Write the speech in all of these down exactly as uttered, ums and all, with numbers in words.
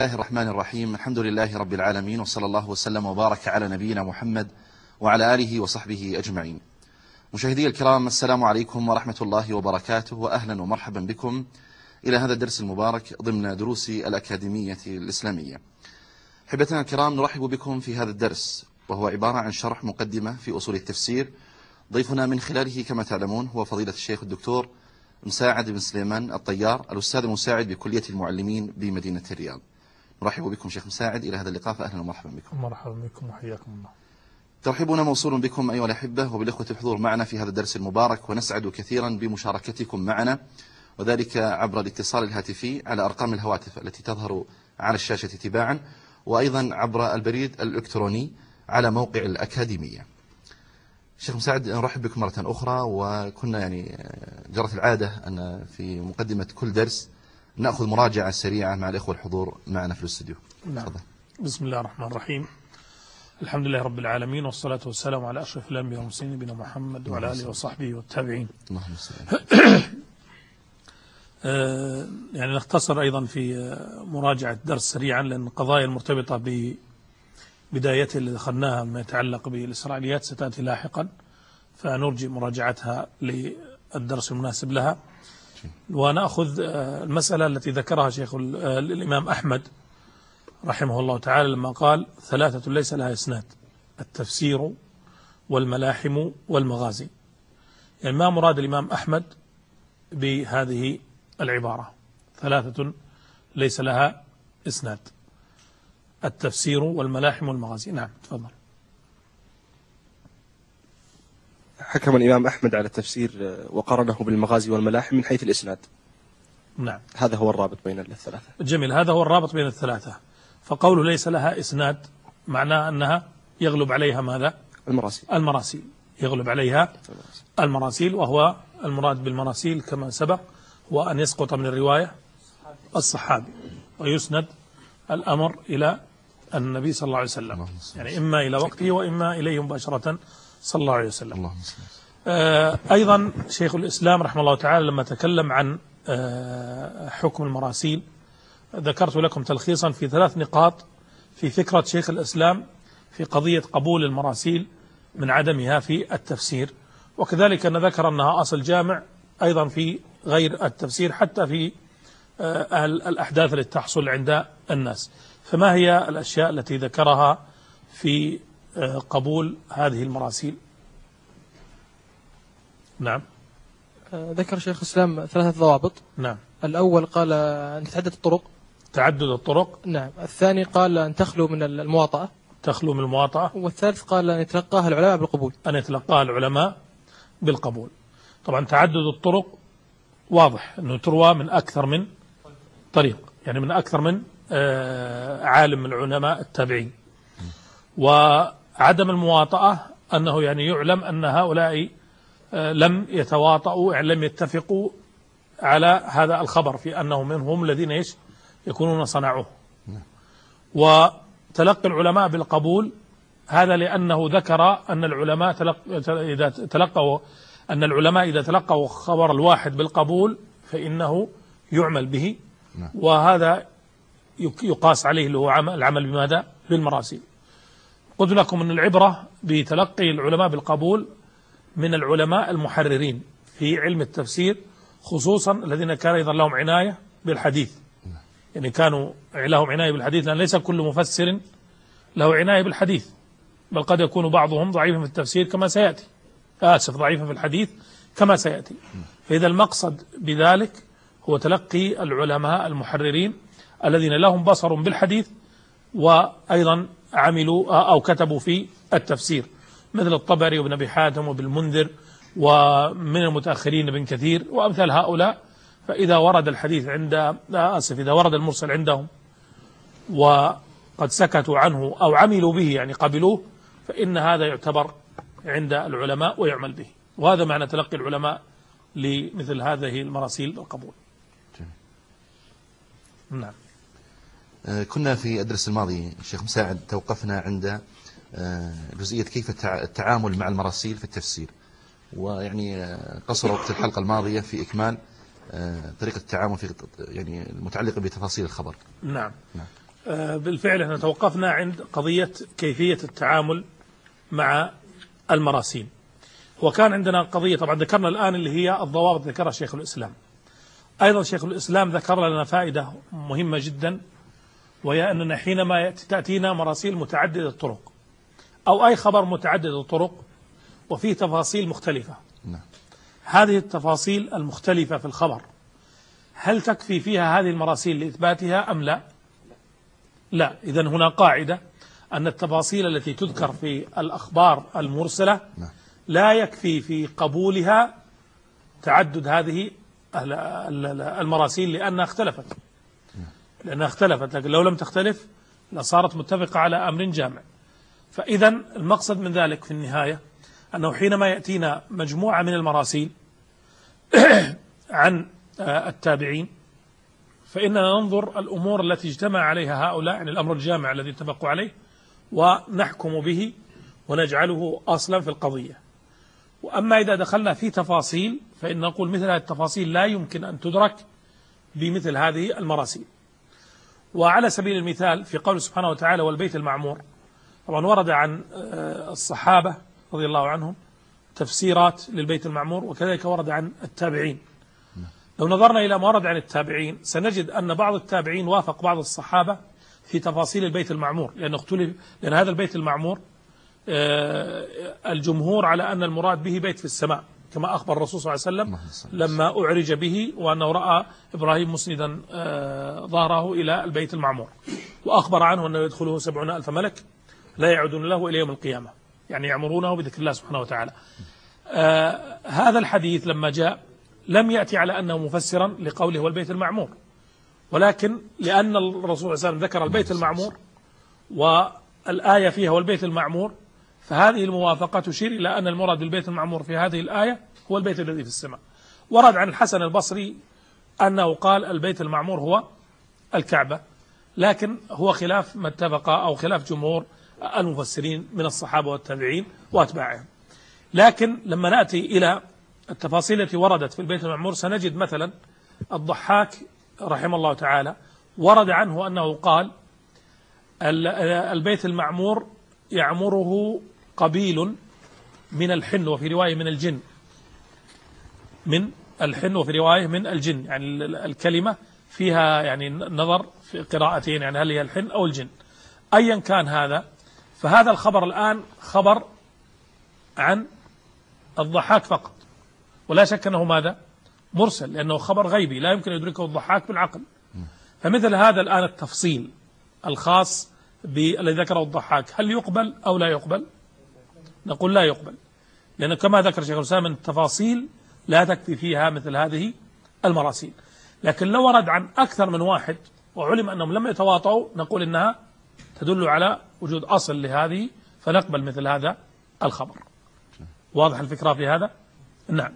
الله الرحمن الرحيم. الحمد لله رب العالمين، وصلى الله وسلم وبارك على نبينا محمد وعلى آله وصحبه أجمعين. مشاهدي الكرام، السلام عليكم ورحمة الله وبركاته، وأهلا ومرحبا بكم إلى هذا الدرس المبارك ضمن دروس الأكاديمية الإسلامية. حبتنا الكرام، نرحب بكم في هذا الدرس، وهو عبارة عن شرح مقدمة في أصول التفسير. ضيفنا من خلاله كما تعلمون هو فضيلة الشيخ الدكتور مساعد بن سليمان الطيار، الأستاذ المساعد بكلية المعلمين بمدينة الرياض. نرحب بكم شيخ مساعد إلى هذا اللقاء، فأهلا ومرحبا بكم. مرحبا بكم وحياكم الله. ترحيبنا موصول بكم أيها الأحبة وبالإخوة الحضور معنا في هذا الدرس المبارك، ونسعد كثيرا بمشاركتكم معنا، وذلك عبر الاتصال الهاتفي على أرقام الهواتف التي تظهر على الشاشة تباعا، وأيضا عبر البريد الإلكتروني على موقع الأكاديمية. شيخ مساعد، نرحب بكم مرة أخرى، وكنا يعني جرت العادة أن في مقدمة كل درس نأخذ مراجعة سريعة مع الإخوة الحضور معنا في الاستوديو. نعم. بسم الله الرحمن الرحيم. الحمد لله رب العالمين، والصلاة والسلام على أشرف الأنبياء والمرسلين نبينا محمد وعلى آله وصحبه والتابعين. اللهم صل. يعني نختصر أيضا في مراجعة درس سريعا، لأن القضايا المرتبطة ببدايته اللي دخلناها ما يتعلق بالإسرائيليات ستأتي لاحقا، فنرجي مراجعتها للدرس المناسب لها. ونأخذ المسألة التي ذكرها شيخ الإمام أحمد رحمه الله تعالى لما قال: ثلاثة ليس لها إسناد: التفسير والملاحم والمغازي. يعني ما مراد الإمام أحمد بهذه العبارة؟ ثلاثة ليس لها إسناد: التفسير والملاحم والمغازي. نعم، تفضل. حكم الإمام أحمد على التفسير وقرنه بالمغازي والملاحم من حيث الإسناد. نعم، هذا هو الرابط بين الثلاثة. جميل، هذا هو الرابط بين الثلاثة. فقوله ليس لها إسناد معناه أنها يغلب عليها ماذا؟ المراسيل. المراسيل يغلب عليها المراسيل، وهو المراد بالمراسيل كما سبق هو أن يسقط من الرواية الصحابي ويسند الأمر إلى النبي صلى الله عليه وسلم، يعني إما إلى وقته وإما إليه مباشرة صلى الله عليه وسلم. آه أيضا شيخ الإسلام رحمه الله تعالى لما تكلم عن آه حكم المراسيل ذكرت لكم تلخيصا في ثلاث نقاط في فكرة شيخ الإسلام في قضية قبول المراسيل من عدمها في التفسير، وكذلك أن ذكر أنها أصل جامع أيضا في غير التفسير، حتى في آه الأحداث التي تحصل عند الناس. فما هي الأشياء التي ذكرها في آه قبول هذه المراسيل؟ نعم. ذكر شيخ الإسلام ثلاثة ضوابط. نعم. الأول قال أن تتعدد الطرق. تعدد الطرق. نعم. الثاني قال أن تخلو من المواطأة. تخلو من المواطأة. والثالث قال أن يتلقاها العلماء بالقبول. أن يتلقاها العلماء بالقبول. طبعا تعدد الطرق واضح أنه تروى من أكثر من طريق، يعني من أكثر من عالم من العلماء التابعين. وعدم المواطأة أنه يعني يعلم أن هؤلاء لم يتواطؤوا، يعني لم يتفقوا على هذا الخبر في أنهم هم الذين إيش يكونون صنعوه. وتلقي العلماء بالقبول هذا لأنه ذكر أن العلماء تلق... إذا تلقوا أن العلماء إذا تلقوا خبر الواحد بالقبول فإنه يعمل به، وهذا يقاس عليه اللي هو العمل بماذا؟ بالمراسيل. قلت لكم أن العبرة بتلقي العلماء بالقبول من العلماء المحررين في علم التفسير، خصوصا الذين كان أيضا لهم عناية بالحديث، يعني كانوا لهم عناية بالحديث، لأن ليس كل مفسر له عناية بالحديث، بل قد يكون بعضهم ضعيفا في التفسير كما سيأتي، آسف ضعيفا في الحديث كما سيأتي. فإذا المقصد بذلك هو تلقي العلماء المحررين الذين لهم بصر بالحديث وأيضا عملوا أو كتبوا في التفسير، مثل الطبري وابن أبي حاتم وابن المنذر، ومن المتأخرين ابن كثير وأمثال هؤلاء. فإذا ورد الحديث عند آسف إذا ورد المرسل عندهم وقد سكتوا عنه أو عملوا به، يعني قبلوه، فإن هذا يعتبر عند العلماء ويعمل به. وهذا معنى تلقي العلماء لمثل هذه المراسيل القبول. نعم. كنا في الدرس الماضي شيخ مساعد توقفنا عند جزئية كيف التعامل مع المراسيل في التفسير، ويعني قصر وقت الحلقة الماضية في إكمال طريقة التعامل في يعني المتعلقة بتفاصيل الخبر. نعم. نعم. بالفعل احنا توقفنا عند قضية كيفية التعامل مع المراسيل، وكان عندنا قضية طبعا ذكرنا الآن اللي هي الضوابط ذكرها شيخ الإسلام. أيضا شيخ الإسلام ذكر لنا فائدة مهمة جدا، وهي أننا حينما تأتينا مراسيل متعددة الطرق أو أي خبر متعدد الطرق وفيه تفاصيل مختلفة، هذه التفاصيل المختلفة في الخبر هل تكفي فيها هذه المراسيل لإثباتها أم لا؟ لا. إذن هنا قاعدة أن التفاصيل التي تذكر في الأخبار المرسلة لا يكفي في قبولها تعدد هذه المراسيل لأنها اختلفت لأنها اختلفت لكن لو لم تختلف لصارت متفقة على أمر جامع. فإذا المقصد من ذلك في النهاية أنه حينما يأتينا مجموعة من المراسيل عن التابعين فإننا ننظر الأمور التي اجتمع عليها هؤلاء، يعني الأمر الجامع الذي اتفقوا عليه، ونحكم به ونجعله أصلا في القضية. وأما إذا دخلنا في تفاصيل فإن نقول مثل هذه التفاصيل لا يمكن أن تدرك بمثل هذه المراسيل. وعلى سبيل المثال في قول سبحانه وتعالى والبيت المعمور، طبعا ورد عن الصحابة رضي الله عنهم تفسيرات للبيت المعمور، وكذلك ورد عن التابعين. لو نظرنا إلى ما ورد عن التابعين سنجد أن بعض التابعين وافق بعض الصحابة في تفاصيل البيت المعمور، لأن اختلف لأن هذا البيت المعمور الجمهور على أن المراد به بيت في السماء كما أخبر الرسول صلى الله عليه وسلم لما أعرج به وأنه رأى إبراهيم مسندا ظهره إلى البيت المعمور، وأخبر عنه أنه يدخله سبعون ألف ملك لا يعودون له إلى يوم القيامة، يعني يعمرونه بذكر الله سبحانه وتعالى. آه هذا الحديث لما جاء لم يأتي على أنه مفسرا لقوله والبيت المعمور، ولكن لأن الرسول صلى الله عليه وسلم ذكر البيت المعمور والآية فيها والبيت المعمور، فهذه الموافقة تشير إلى أن المراد بالبيت المعمور في هذه الآية هو البيت الذي في السماء. ورد عن الحسن البصري أنه قال البيت المعمور هو الكعبة، لكن هو خلاف ما اتفق أو خلاف جمهور المفسرين من الصحابة والتابعين وأتباعهم. لكن لما نأتي إلى التفاصيل التي وردت في البيت المعمور سنجد مثلا الضحاك رحمه الله تعالى ورد عنه أنه قال البيت المعمور يعمره قبيل من الحن، وفي رواية من الجن، من الحن وفي رواية من الجن، يعني الكلمة فيها يعني نظر في قراءتين، يعني هل هي الحن أو الجن. أيا كان هذا، فهذا الخبر الآن خبر عن الضحاك فقط، ولا شك أنه ماذا؟ مرسل، لأنه خبر غيبي لا يمكن يدركه الضحاك بالعقل. فمثل هذا الآن التفصيل الخاص بالذي ذكره الضحاك هل يقبل أو لا يقبل؟ نقول لا يقبل، لأنه كما ذكر شيخ الإسلام من التفاصيل لا تكفي فيها مثل هذه المراسيل. لكن لو ورد عن أكثر من واحد وعلم أنهم لم يتواطؤوا نقول إنها تدل على وجود أصل لهذه فنقبل مثل هذا الخبر. واضح الفكرة في هذا؟ نعم.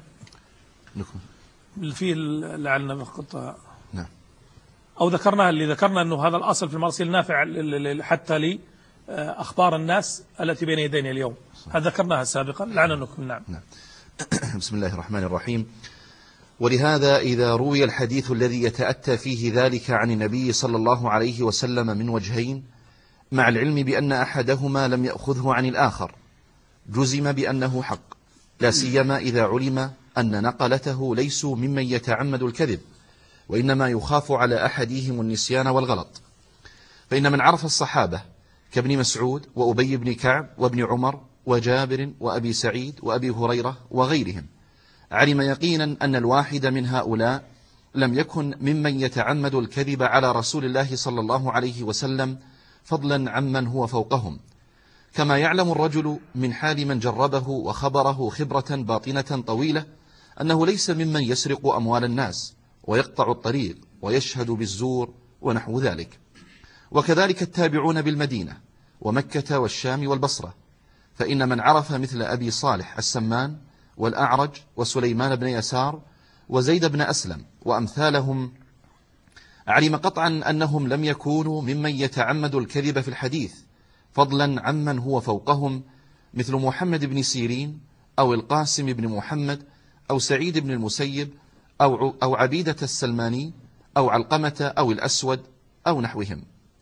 في لعلنا فقط نعم أو ذكرنا اللي ذكرنا أنه هذا الأصل في المراسيل نافع حتى لأخبار الناس التي بين يدينا اليوم، هذا ذكرناها سابقا لعلنا نكمل. نعم. نعم. بسم الله الرحمن الرحيم. ولهذا إذا روي الحديث الذي يتأتى فيه ذلك عن النبي صلى الله عليه وسلم من وجهين مع العلم بأن أحدهما لم يأخذه عن الآخر جزم بأنه حق، لا سيما إذا علم أن نقلته ليسوا ممن يتعمد الكذب، وإنما يخاف على أحدهم النسيان والغلط. فإن من عرف الصحابة كابن مسعود وأبي بن كعب وابن عمر وجابر وأبي سعيد وأبي هريرة وغيرهم علم يقينا أن الواحد من هؤلاء لم يكن ممن يتعمد الكذب على رسول الله صلى الله عليه وسلم، فضلا عمن هو فوقهم، كما يعلم الرجل من حال من جربه وخبره خبرة باطنة طويلة أنه ليس ممن يسرق أموال الناس ويقطع الطريق ويشهد بالزور ونحو ذلك. وكذلك التابعون بالمدينة ومكة والشام والبصرة، فإن من عرف مثل أبي صالح السمان والأعرج وسليمان بن يسار وزيد بن أسلم وأمثالهم علم قطعا أنهم لم يكونوا ممن يتعمد الكذب في الحديث، فضلا عمن هو فوقهم مثل محمد بن سيرين أو القاسم بن محمد أو سعيد بن المسيب أو أو عبيدة السلماني أو علقمة أو الأسود أو نحوهم.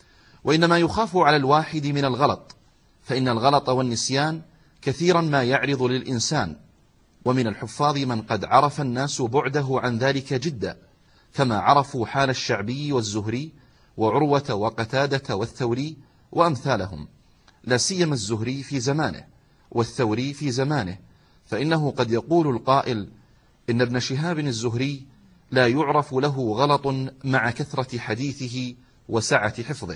وإنما يخاف على الواحد من الغلط، فإن الغلط والنسيان كثيرا ما يعرض للإنسان، ومن الحفاظ من قد عرف الناس بعده عن ذلك جدا، كما عرفوا حال الشعبي والزهري وعروة وقتادة والثوري وأمثالهم، لا سيما الزهري في زمانه والثوري في زمانه، فإنه قد يقول القائل إن ابن شهاب الزهري لا يعرف له غلط مع كثرة حديثه وسعة حفظه.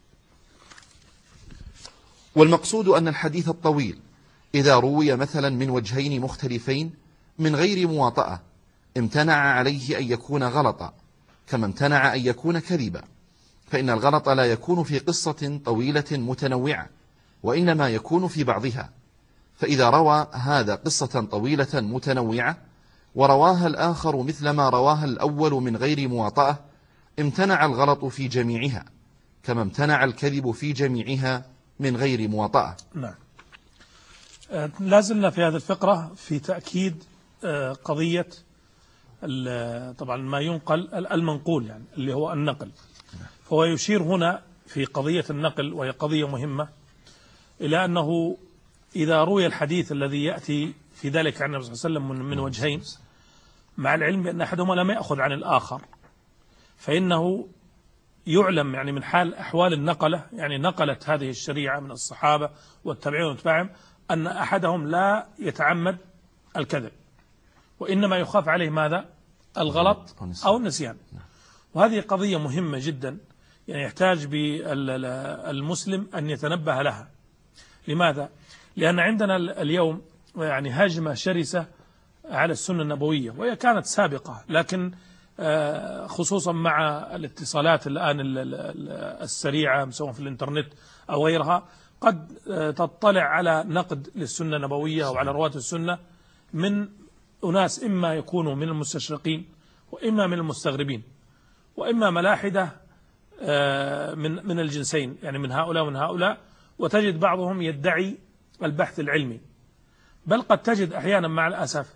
والمقصود أن الحديث الطويل إذا روي مثلا من وجهين مختلفين من غير مواطأة امتنع عليه أن يكون غلطا، كما امتنع أن يكون كذبا، فإن الغلط لا يكون في قصة طويلة متنوعة، وإنما يكون في بعضها. فإذا روى هذا قصة طويلة متنوعة ورواها الآخر مثل ما رواها الأول من غير مواطأة امتنع الغلط في جميعها، كما امتنع الكذب في جميعها من غير مواطأة. نعم. لازلنا في هذه الفقرة في تأكيد قضية طبعا ما ينقل المنقول، يعني اللي هو النقل. فهو يشير هنا في قضية النقل، وهي قضية مهمة، إلى أنه إذا روي الحديث الذي يأتي في ذلك عن النبي صلى الله عليه وسلم من وجهين، مع العلم بأن أحدهما لم يأخذ عن الآخر، فإنه يعلم يعني من حال أحوال النقلة، يعني نقلت هذه الشريعة من الصحابة والتابعين والتابعين، أن أحدهم لا يتعمد الكذب، وإنما يخاف عليه ماذا؟ الغلط أو النسيان. وهذه قضية مهمة جدا، يعني يحتاج بالمسلم أن يتنبه لها. لماذا؟ لأن عندنا اليوم يعني هجمة شرسة على السنة النبوية، وهي كانت سابقة، لكن خصوصا مع الاتصالات الآن السريعة سواء في الإنترنت أو غيرها، قد تطلع على نقد للسنة النبوية وعلى رواة السنة من أناس إما يكونوا من المستشرقين وإما من المستغربين وإما ملاحدة من من الجنسين، يعني من هؤلاء ومن هؤلاء، وتجد بعضهم يدعي البحث العلمي، بل قد تجد أحيانا مع الأسف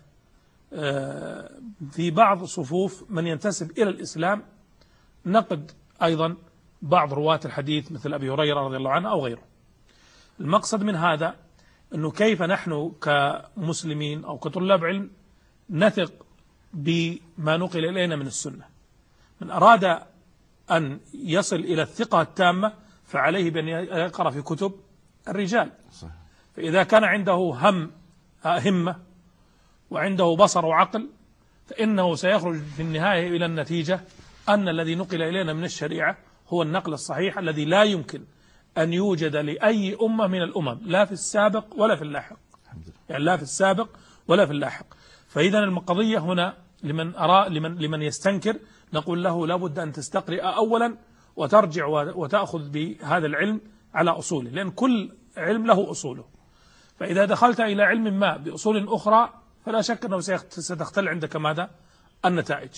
في بعض صفوف من ينتسب إلى الإسلام نقد أيضا بعض رواة الحديث مثل أبي هريرة رضي الله عنه أو غيره. المقصد من هذا أنه كيف نحن كمسلمين أو كطلاب علم نثق بما نقل إلينا من السنة. من أراد أن يصل إلى الثقة التامة فعليه بأن يقرأ في كتب الرجال، فإذا كان عنده هم همة وعنده بصر وعقل فإنه سيخرج في النهاية إلى النتيجة أن الذي نقل إلينا من الشريعة هو النقل الصحيح الذي لا يمكن أن يوجد لأي أمة من الأمم، لا في السابق ولا في اللاحق، يعني لا في السابق ولا في اللاحق. فإذا القضية هنا لمن أرى لمن لمن يستنكر نقول له لابد أن تستقرئ أولا وترجع وتأخذ بهذا العلم على أصوله، لأن كل علم له أصوله. فإذا دخلت إلى علم ما بأصول أخرى فلا شك أنه ستختل عندك ماذا؟ النتائج،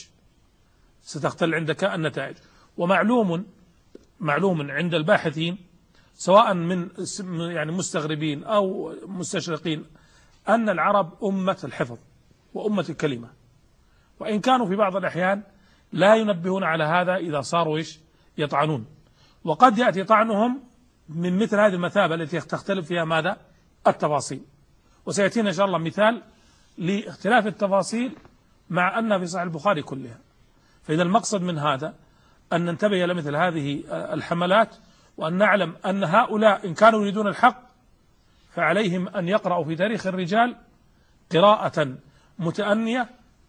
ستختل عندك النتائج. ومعلوم معلوم عند الباحثين سواء من يعني مستغربين أو مستشرقين أن العرب أمة الحفظ وأمة الكلمة، وإن كانوا في بعض الأحيان لا ينبهون على هذا إذا صاروا إيش يطعنون، وقد يأتي طعنهم من مثل هذه المثابة التي تختلف فيها ماذا؟ التفاصيل. وسيأتينا إن شاء الله مثال لاختلاف التفاصيل مع أنها في صحيح البخاري كلها. فإذا المقصد من هذا أن ننتبه إلى مثل هذه الحملات، وأن نعلم أن هؤلاء إن كانوا يريدون الحق فعليهم أن يقرأوا في تاريخ الرجال قراءة متأنية،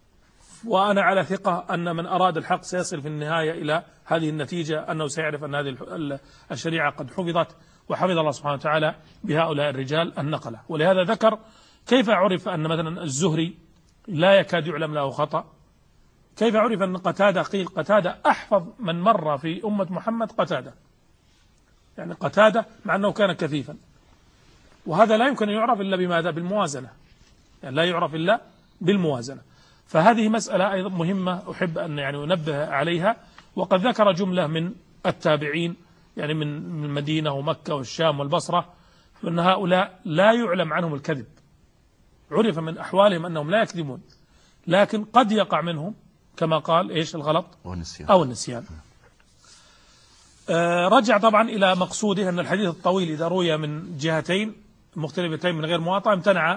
وأنا على ثقة أن من أراد الحق سيصل في النهاية إلى هذه النتيجة، أنه سيعرف أن هذه الشريعة قد حفظت وحفظ الله سبحانه وتعالى بهؤلاء الرجال النقلة. ولهذا ذكر كيف عرف أن مثلا الزهري لا يكاد يعلم له خطأ، كيف عرف أن قتادة قيل قتادة أحفظ من مر في أمة محمد قتادة، يعني قتادة مع أنه كان كثيفا، وهذا لا يمكن أن يعرف إلا بماذا؟ بالموازنة، يعني لا يعرف إلا بالموازنة. فهذه مسألة أيضا مهمة أحب أن يعني أنبه عليها. وقد ذكر جملة من التابعين يعني من المدينة ومكة والشام والبصرة أن هؤلاء لا يعلم عنهم الكذب، عرف من أحوالهم أنهم لا يكذبون، لكن قد يقع منهم كما قال إيش الغلط أو النسيان, أو النسيان. آه رجع طبعا إلى مقصوده أن الحديث الطويل إذا روي من جهتين مختلفتين من غير مواطأة امتنع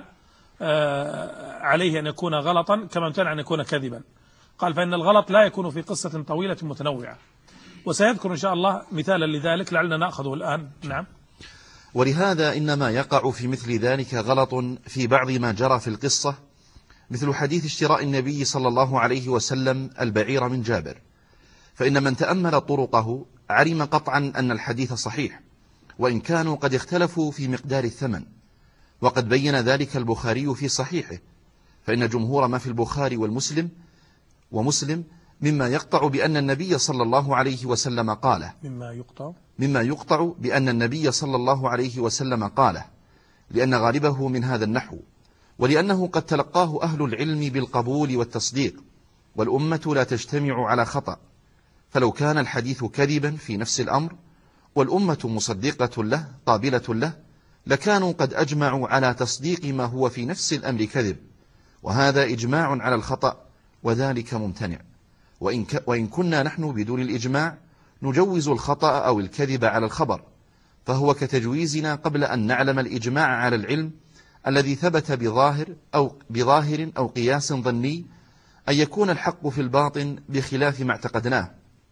آه عليه أن يكون غلطا كما امتنع أن يكون كذبا. قال فإن الغلط لا يكون في قصة طويلة متنوعة، وسيذكر إن شاء الله مثالا لذلك لعلنا نأخذه الآن. نعم. ولهذا إنما يقع في مثل ذلك غلط في بعض ما جرى في القصة، مثل حديث اشتراء النبي صلى الله عليه وسلم البعير من جابر، فإن من تأمل طرقه علم قطعا أن الحديث صحيح، وإن كانوا قد اختلفوا في مقدار الثمن، وقد بين ذلك البخاري في صحيحه، فإن جمهور ما في البخاري والمسلم ومسلم مما يقطع بأن النبي صلى الله عليه وسلم قاله مما يقطع مما يقطع بأن النبي صلى الله عليه وسلم قاله لأن غالبه من هذا النحو، ولأنه قد تلقاه أهل العلم بالقبول والتصديق، والأمة لا تجتمع على خطأ، فلو كان الحديث كذبا في نفس الأمر والأمة مصدقة له قابلة له لكانوا قد أجمعوا على تصديق ما هو في نفس الأمر كذب، وهذا إجماع على الخطأ وذلك ممتنع. وإن, ك وإن كنا نحن بدون الإجماع نجوز الخطأ أو الكذب على الخبر، فهو كتجويزنا قبل أن نعلم الإجماع على العلم الذي ثبت بظاهر أو, بظاهر أو قياس ظني أن يكون الحق في الباطن بخلاف ما اعتقدناه.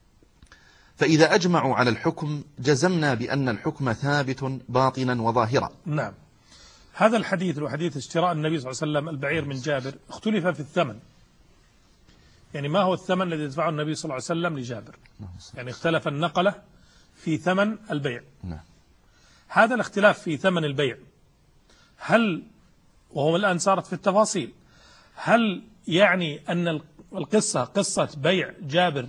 فإذا أجمعوا على الحكم جزمنا بأن الحكم ثابت باطنا وظاهرا. نعم. هذا الحديث وحديث اشتراء النبي صلى الله عليه وسلم البعير من جابر اختلف في الثمن، يعني ما هو الثمن الذي يدفعه النبي صلى الله عليه وسلم لجابر، يعني اختلف النقلة في ثمن البيع. هذا الاختلاف في ثمن البيع هل وهو الآن صارت في التفاصيل هل يعني أن القصة قصة بيع جابر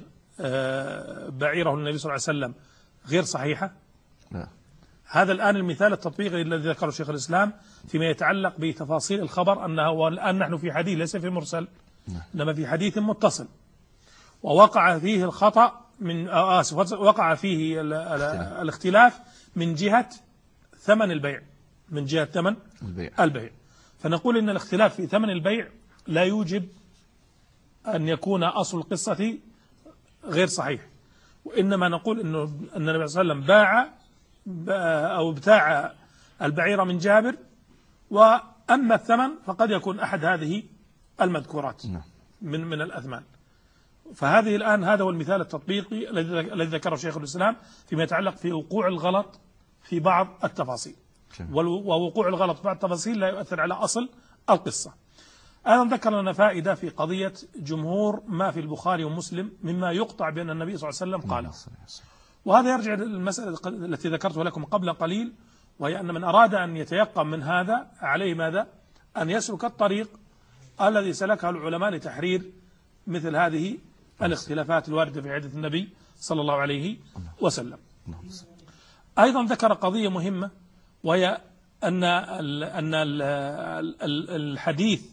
بعيره النبي صلى الله عليه وسلم غير صحيحة؟ لا. هذا الآن المثال التطبيقي الذي ذكره شيخ الإسلام فيما يتعلق بتفاصيل الخبر، أنه والآن نحن في حديث ليس في مرسل إنما في حديث متصل، ووقع فيه الخطأ من آسف وقع فيه الاختلاف من جهة ثمن البيع من جهة ثمن البيع. البيع فنقول إن الاختلاف في ثمن البيع لا يوجب أن يكون أصل القصة غير صحيح، وإنما نقول إنه أن النبي صلى الله عليه وسلم باع أو ابتاع البعير من جابر، وأما الثمن فقد يكون أحد هذه المذكورات من من الأثمان. فهذه الآن هذا هو المثال التطبيقي الذي ذكره شيخ الإسلام فيما يتعلق في وقوع الغلط في بعض التفاصيل، ووقوع الغلط في بعض التفاصيل لا يؤثر على أصل القصة. أيضا ذكر لنا فائدة في قضية جمهور ما في البخاري ومسلم مما يقطع بأن النبي صلى الله عليه وسلم قاله، وهذا يرجع للمسألة التي ذكرتها لكم قبل قليل، وهي أن من أراد أن يتيقن من هذا عليه ماذا؟ أن يسلك الطريق الذي سلكه العلماء لتحرير مثل هذه الاختلافات الواردة في حديث النبي صلى الله عليه وسلم. أيضا ذكر قضية مهمة، وهي أن أن الحديث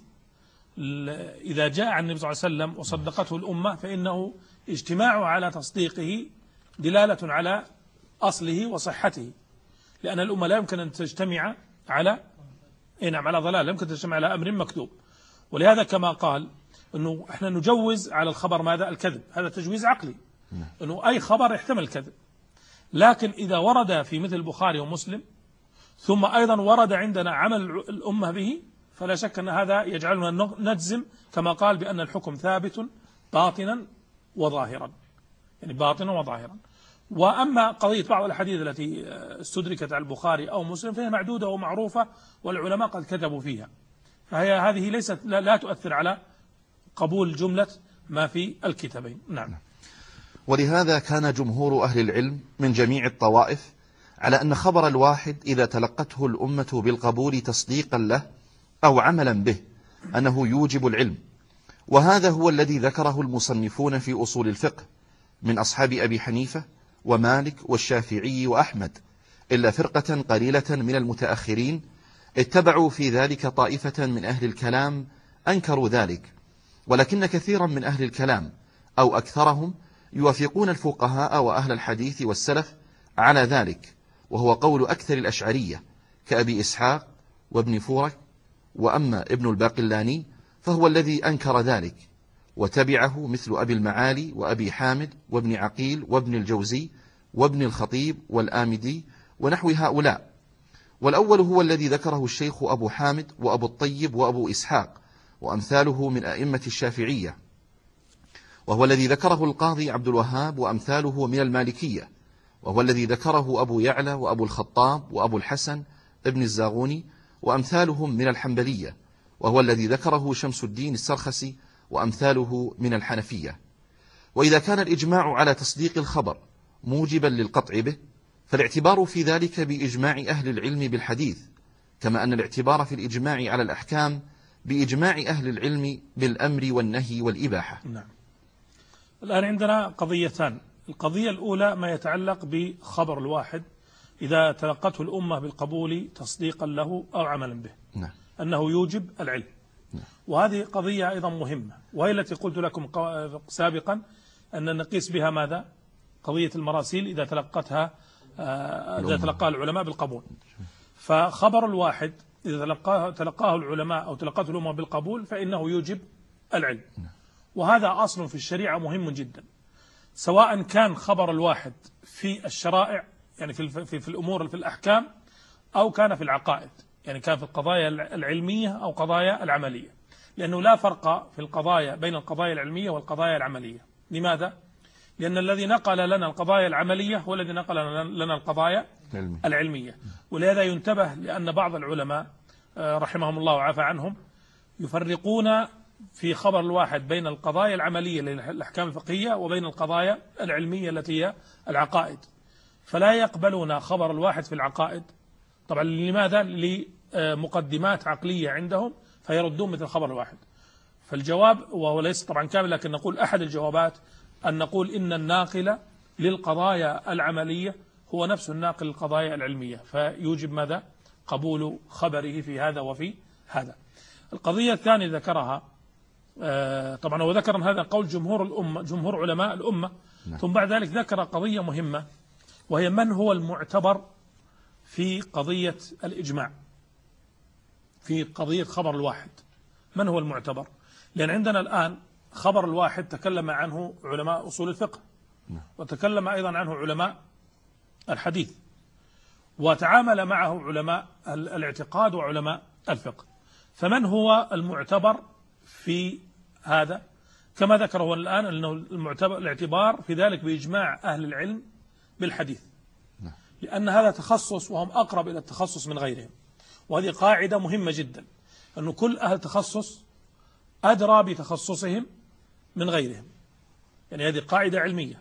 إذا جاء عن النبي صلى الله عليه وسلم وصدقته الأمة فإنه اجتماع على تصديقه دلالة على أصله وصحته، لأن الأمة لا يمكن أن تجتمع على نعم على ضلال، لا يمكن أن تجتمع على أمر مكتوب. ولهذا كما قال أنه إحنا نجوز على الخبر ماذا؟ الكذب، هذا تجويز عقلي، أنه أي خبر يحتمل الكذب، لكن إذا ورد في مثل البخاري ومسلم ثم أيضا ورد عندنا عمل الأمة به فلا شك أن هذا يجعلنا نجزم كما قال بأن الحكم ثابت باطنا وظاهرا، يعني باطنا وظاهرا. وأما قضية بعض الحديث التي استدركت على البخاري أو مسلم فهي معدودة ومعروفة والعلماء قد كتبوا فيها، فهي هذه ليست لا, لا تؤثر على قبول جملة ما في الكتابين. نعم. ولهذا كان جمهور أهل العلم من جميع الطوائف على أن خبر الواحد إذا تلقته الأمة بالقبول تصديقا له أو عملا به أنه يوجب العلم، وهذا هو الذي ذكره المصنفون في أصول الفقه من أصحاب أبي حنيفة ومالك والشافعي وأحمد، إلا فرقة قليلة من المتأخرين اتبعوا في ذلك طائفة من أهل الكلام أنكروا ذلك، ولكن كثيرا من أهل الكلام أو أكثرهم يوافقون الفقهاء وأهل الحديث والسلف على ذلك، وهو قول أكثر الأشعرية كأبي إسحاق وابن فورك. وأما ابن الباقلاني فهو الذي أنكر ذلك، وتبعه مثل أبي المعالي وأبي حامد وابن عقيل وابن الجوزي وابن الخطيب والآمدي ونحو هؤلاء. والأول هو الذي ذكره الشيخ أبو حامد وأبو الطيب وأبو إسحاق وأمثاله من أئمة الشافعية، وهو الذي ذكره القاضي عبد الوهاب وأمثاله من المالكية، وهو الذي ذكره أبو يعلى وأبو الخطاب وأبو الحسن ابن الزاغوني وأمثالهم من الحنبلية، وهو الذي ذكره شمس الدين السرخسي وأمثاله من الحنفية. وإذا كان الإجماع على تصديق الخبر موجبا للقطع به، فالاعتبار في ذلك بإجماع أهل العلم بالحديث، كما أن الاعتبار في الإجماع على الأحكام بإجماع أهل العلم بالأمر والنهي والإباحة. نعم. الآن عندنا قضيتان. القضية الأولى ما يتعلق بخبر الواحد إذا تلقته الأمة بالقبول تصديقا له أو عملا به، نعم. أنه يوجب العلم. نعم. وهذه قضية أيضا مهمة، وهي التي قلت لكم سابقا أن نقيس بها ماذا؟ قضية المراسيل إذا تلقتها إذا تلقاها العلماء بالقبول. فخبر الواحد إذا تلقاه, تلقاه العلماء أو تلقته الأمة بالقبول فإنه يوجب العلم. وهذا أصل في الشريعة مهم جدا، سواء كان خبر الواحد في الشرائع يعني في, في, في الأمور في الأحكام، أو كان في العقائد يعني كان في القضايا العلمية أو قضايا العملية، لأنه لا فرق في القضايا بين القضايا العلمية والقضايا العملية. لماذا؟ لأن الذي نقل لنا القضايا العملية هو الذي نقل لنا القضايا العلمية. ولهذا ينتبه، لأن بعض العلماء رحمهم الله وعافى عنهم يفرقون في خبر الواحد بين القضايا العملية للأحكام الفقهية وبين القضايا العلمية التي هي العقائد، فلا يقبلون خبر الواحد في العقائد. طبعا لماذا؟ لمقدمات عقلية عندهم فيردون مثل خبر الواحد. فالجواب، وهو ليس طبعا كامل لكن نقول أحد الجوابات، أن نقول إن الناقل للقضايا العملية هو نفس الناقل للقضايا العلمية، فيوجب ماذا؟ قبول خبره في هذا وفي هذا. القضية الثانية ذكرها طبعا هو ذكر هذا قول جمهور الأمة، جمهور علماء الأمة. نعم. ثم بعد ذلك ذكر قضية مهمة، وهي من هو المعتبر في قضية الإجماع، في قضية خبر الواحد. من هو المعتبر؟ لأن عندنا الآن خبر الواحد تكلم عنه علماء أصول الفقه، وتكلم أيضا عنه علماء الحديث، وتعامل معه علماء الاعتقاد وعلماء الفقه. فمن هو المعتبر في هذا؟ كما ذكره الآن أنه المعتبر الاعتبار في ذلك بإجماع أهل العلم بالحديث، لأن هذا تخصص وهم أقرب إلى التخصص من غيرهم. وهذه قاعدة مهمة جدا، أن كل أهل تخصص أدرى بتخصصهم من غيرهم، يعني هذه قاعدة علمية.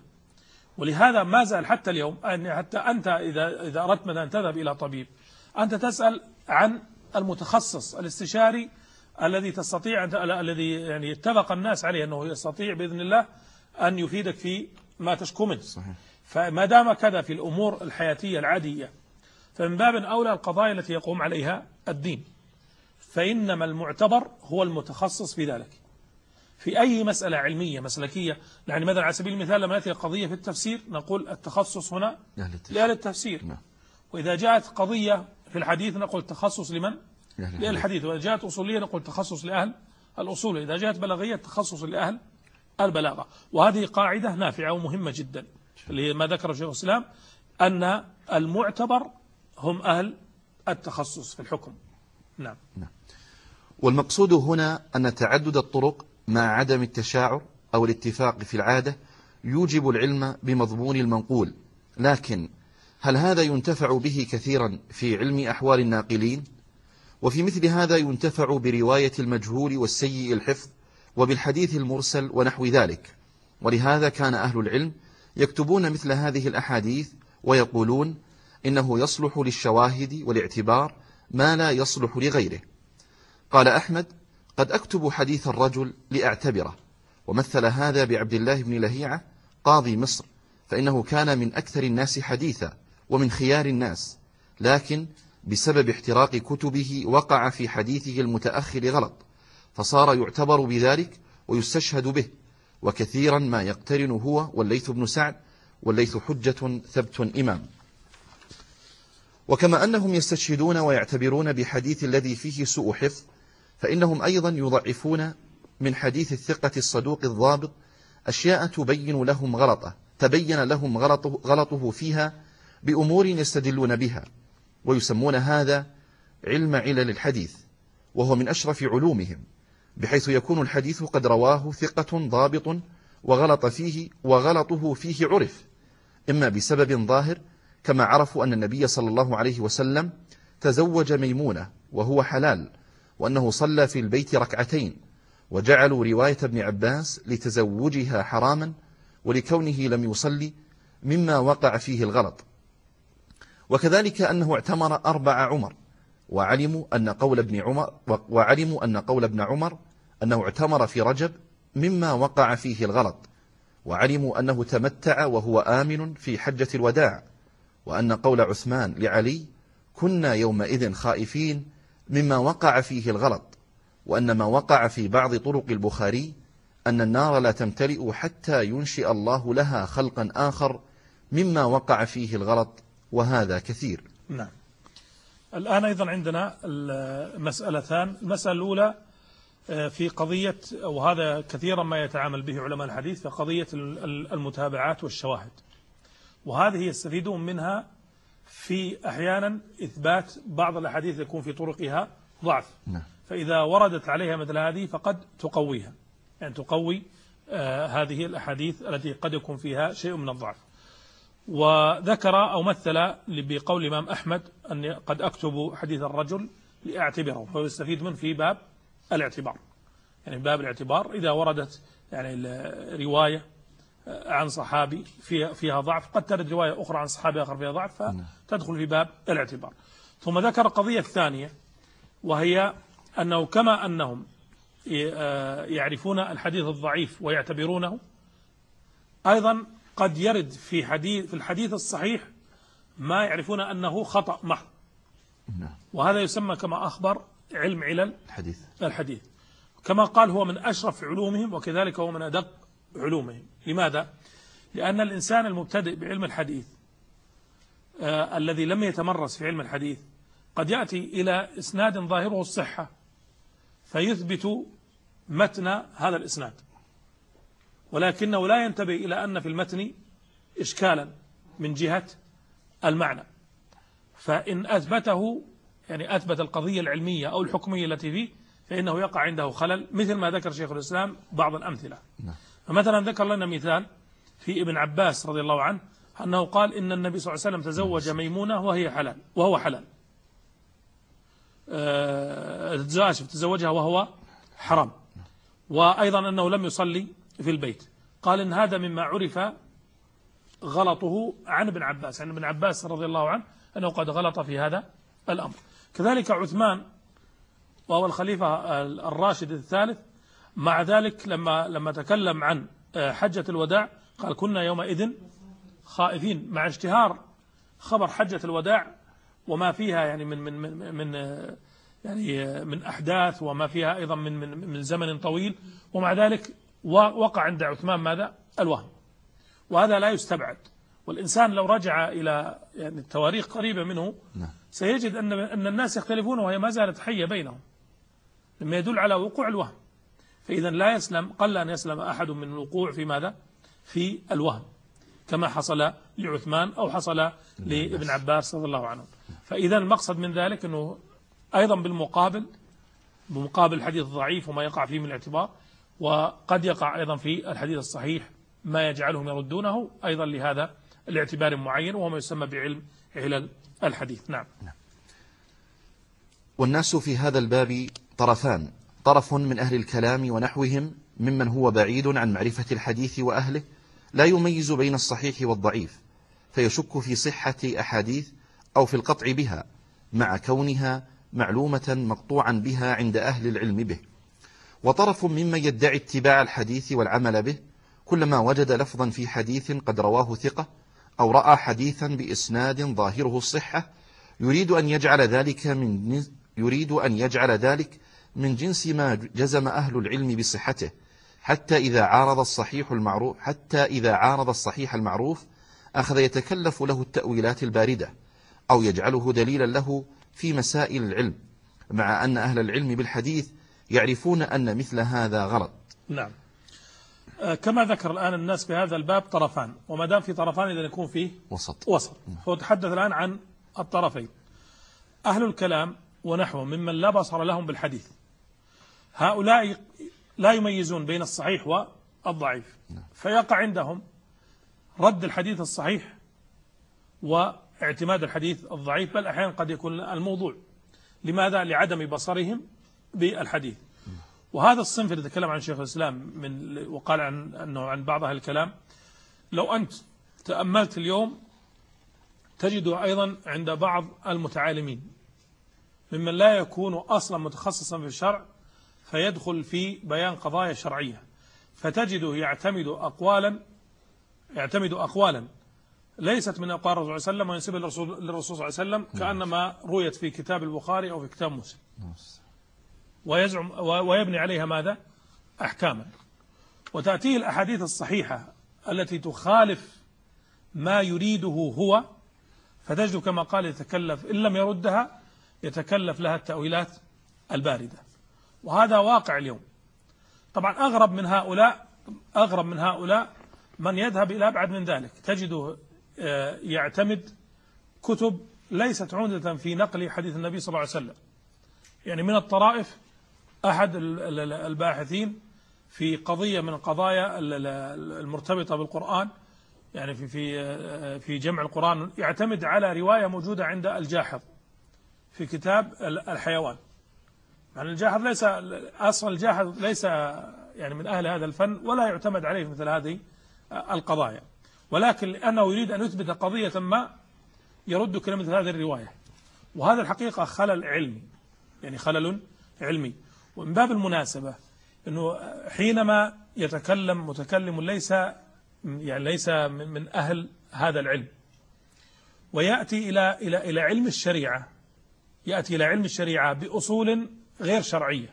ولهذا ما زال حتى اليوم أن حتى أنت إذا إذا أردت مثلا تذهب إلى طبيب، أنت تسأل عن المتخصص الاستشاري الذي تستطيع الذي يعني اتفق الناس عليه أنه يستطيع بإذن الله أن يفيدك في ما تشكو منه. صحيح. فما دام كذا في الأمور الحياتية العادية، فمن باب أولى القضايا التي يقوم عليها الدين، فإنما المعتبر هو المتخصص في ذلك. في أي مسألة علمية مسلكية، يعني مثلا على سبيل المثال لما نأتي قضية في التفسير نقول التخصص هنا لأهل التفسير. نعم. وإذا جاءت قضية في الحديث نقول تخصص لمن؟ لأهل الحديث. وإذا جاءت أصولية نقول تخصص لأهل الأصول. إذا جاءت بلاغية تخصص لأهل البلاغة. وهذه قاعدة نافعة ومهمة جدا، اللي ما ذكره شيخ الإسلام أن المعتبر هم أهل التخصص في الحكم. نعم. نعم. والمقصود هنا أن تعدد الطرق مع عدم التشاعر أو الاتفاق في العادة يوجب العلم بمضمون المنقول، لكن هل هذا ينتفع به كثيرا في علم أحوال الناقلين؟ وفي مثل هذا ينتفع برواية المجهول والسيء الحفظ وبالحديث المرسل ونحو ذلك. ولهذا كان أهل العلم يكتبون مثل هذه الأحاديث ويقولون إنه يصلح للشواهد والاعتبار ما لا يصلح لغيره. قال أحمد: قد أكتب حديث الرجل لأعتبره. ومثل هذا بعبد الله بن لهيعة قاضي مصر، فإنه كان من أكثر الناس حديثا ومن خيار الناس، لكن بسبب احتراق كتبه وقع في حديثه المتأخر غلط، فصار يعتبر بذلك ويستشهد به. وكثيرا ما يقترن هو والليث بن سعد، والليث حجة ثبت إمام. وكما أنهم يستشهدون ويعتبرون بحديث الذي فيه سوء حفظ، فإنهم أيضا يضعفون من حديث الثقة الصدوق الضابط أشياء تبين لهم غلطه، تبين لهم غلطه, غلطه فيها بأمور يستدلون بها، ويسمون هذا علم علل الحديث، وهو من أشرف علومهم، بحيث يكون الحديث قد رواه ثقة ضابط وغلط فيه وغلطه فيه عرف، إما بسبب ظاهر كما عرفوا أن النبي صلى الله عليه وسلم تزوج ميمونة وهو حلال، وأنه صلى في البيت ركعتين، وجعلوا رواية ابن عباس لتزوجها حراما ولكونه لم يصلي مما وقع فيه الغلط. وكذلك أنه اعتمر أربع عمر، وعلموا أن قول ابن عمر وعلموا أن قول ابن عمر أنه اعتمر في رجب مما وقع فيه الغلط، وعلموا أنه تمتع وهو آمن في حجة الوداع، وأن قول عثمان لعلي كنا يومئذ خائفين مما وقع فيه الغلط، وأن ما وقع في بعض طرق البخاري أن النار لا تمتلئ حتى ينشئ الله لها خلقا آخر مما وقع فيه الغلط، وهذا كثير. نعم. الآن أيضا عندنا المسألتان. المسألة الأولى في قضية، وهذا كثيرا ما يتعامل به علماء الحديث، في قضية المتابعات والشواهد، وهذه يستفيدون منها في أحيانا إثبات بعض الأحاديث يكون في طرقها ضعف، فإذا وردت عليها مثل هذه فقد تقويها، يعني تقوي آه هذه الأحاديث التي قد يكون فيها شيء من الضعف. وذكر أو مثل بقول الإمام أحمد أن قد أكتب حديث الرجل لأعتبره، فيستفيد منه في باب الاعتبار، يعني باب الاعتبار إذا وردت يعني رواية عن صحابي فيها, فيها ضعف، قد ترد رواية أخرى عن صحابي آخر فيها ضعف، فتدخل في باب الاعتبار. ثم ذكر القضية الثانية، وهي أنه كما أنهم يعرفون الحديث الضعيف ويعتبرونه، أيضا قد يرد في حديث في الحديث الصحيح ما يعرفون أنه خطأ محض، وهذا يسمى كما أخبر علم علل الحديث. الحديث كما قال هو من أشرف علومهم، وكذلك هو من أدق علومهم. لماذا؟ لأن الإنسان المبتدئ بعلم الحديث آه الذي لم يتمرس في علم الحديث قد يأتي إلى إسناد ظاهره الصحة فيثبت متن هذا الإسناد، ولكنه لا ينتبه إلى أن في المتن إشكالا من جهة المعنى، فإن أثبته يعني أثبت القضية العلمية أو الحكمية التي فيه فإنه يقع عنده خلل، مثل ما ذكر شيخ الإسلام بعض الأمثلة. فمثلا ذكر لنا مثال في ابن عباس رضي الله عنه أنه قال إن النبي صلى الله عليه وسلم تزوج ميمونة وهي حلال وهو حلال، أه تزوجها وهو حرام، وأيضا أنه لم يصلي في البيت. قال إن هذا مما عرف غلطه عن ابن عباس، يعني ابن عباس رضي الله عنه أنه قد غلط في هذا الأمر. كذلك عثمان وهو الخليفة الراشد الثالث، مع ذلك لما لما تكلم عن حجة الوداع قال كنا يومئذ خائفين، مع اشتهار خبر حجة الوداع وما فيها يعني من من من, من يعني من أحداث، وما فيها أيضا من من من زمن طويل، ومع ذلك وقع عند عثمان ماذا؟ الوهم، وهذا لا يستبعد. والإنسان لو رجع إلى يعني التواريخ قريبة منه سيجد أن أن الناس يختلفون وهي ما زالت حية بينهم، مما يدل على وقوع الوهم. فإذا لا يسلم، قل أن يسلم أحد من الوقوع في ماذا؟ في الوهم، كما حصل لعثمان أو حصل لابن عباس رضي الله عنه. فإذا المقصد من ذلك أنه أيضا بالمقابل بمقابل الحديث الضعيف وما يقع فيه من الاعتبار، وقد يقع أيضا في الحديث الصحيح ما يجعلهم يردونه أيضا لهذا الاعتبار معين، وهو ما يسمى بعلم علل الحديث. نعم. والناس في هذا الباب طرفان، طرف من أهل الكلام ونحوهم ممن هو بعيد عن معرفة الحديث وأهله، لا يميز بين الصحيح والضعيف، فيشك في صحة أحاديث أو في القطع بها مع كونها معلومة مقطوعا بها عند أهل العلم به. وطرف ممن يدعي اتباع الحديث والعمل به، كلما وجد لفظا في حديث قد رواه ثقة أو رأى حديثا بإسناد ظاهره الصحة يريد أن يجعل ذلك من يريد أن يجعل ذلك من جنس ما جزم أهل العلم بصحته، حتى إذا عارض الصحيح المعروف حتى إذا عارض الصحيح المعروف أخذ يتكلف له التأويلات الباردة أو يجعله دليلا له في مسائل العلم، مع أن أهل العلم بالحديث يعرفون أن مثل هذا غلط. نعم. كما ذكر الآن الناس في هذا الباب طرفان، وما دام في طرفان إذا يكون فيه وسط وسط. هو تحدث الآن عن الطرفين. أهل الكلام ونحوهم ممن لا بصر لهم بالحديث، هؤلاء لا يميزون بين الصحيح والضعيف، فيقع عندهم رد الحديث الصحيح واعتماد الحديث الضعيف، بل أحيانا قد يكون الموضوع. لماذا؟ لعدم بصرهم بالحديث. وهذا الصنف اللي تكلم عن شيخ الإسلام من وقال عن أنه عن بعض أهل الكلام، لو أنت تأملت اليوم تجده أيضا عند بعض المتعالمين ممن لا يكون أصلا متخصصا في الشرع، فيدخل في بيان قضايا شرعية، فتجده يعتمد أقوالا يعتمد أقوالا ليست من أقوال الرسول صلى الله عليه وسلم وينسبها للرسول للرسول صلى الله عليه وسلم، كأنما رويت في كتاب البخاري أو في كتاب مسلم، ويزعم ويبني عليها ماذا؟ أحكاما. وتأتيه الأحاديث الصحيحة التي تخالف ما يريده هو، فتجد كما قال يتكلف إن لم يردها يتكلف لها التأويلات الباردة. وهذا واقع اليوم. طبعا أغرب من هؤلاء أغرب من هؤلاء من يذهب إلى أبعد من ذلك، تجده يعتمد كتب ليست عمدة في نقل حديث النبي صلى الله عليه وسلم. يعني من الطرائف أحد الباحثين في قضية من القضايا المرتبطة بالقرآن، يعني في في في جمع القرآن، يعتمد على رواية موجودة عند الجاحظ في كتاب الحيوان. يعني الجاحظ ليس أصل الجاحظ ليس يعني من أهل هذا الفن، ولا يعتمد عليه مثل هذه القضايا، ولكن لأنه يريد أن يثبت قضية ما يرد كلمة هذه الرواية. وهذا الحقيقة خلل علمي، يعني خلل علمي. ومن باب المناسبة أنه حينما يتكلم متكلم ليس يعني ليس من أهل هذا العلم ويأتي إلى إلى إلى علم الشريعة، يأتي إلى علم الشريعة بأصول غير شرعية،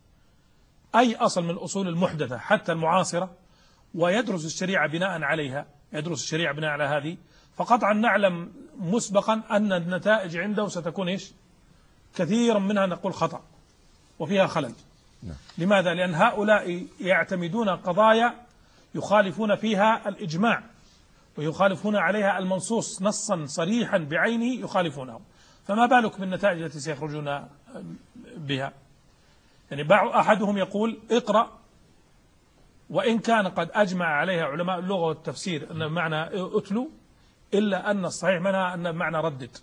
أي أصل من الأصول المحدثة حتى المعاصرة، ويدرس الشريعة بناء عليها، يدرس الشريعة بناء على هذه، فقطعا نعلم مسبقا أن النتائج عنده ستكون إيش؟ كثيرا منها نقول خطأ وفيها خلل. لماذا؟ لأن هؤلاء يعتمدون قضايا يخالفون فيها الإجماع، ويخالفون عليها المنصوص نصا صريحا بعينه يخالفونه، فما بالك بالنتائج التي سيخرجون بها. يعني بعض أحدهم يقول اقرأ، وإن كان قد أجمع عليها علماء اللغة والتفسير أن معنى أتلو، إلا أن الصحيح منها أن معنى ردد.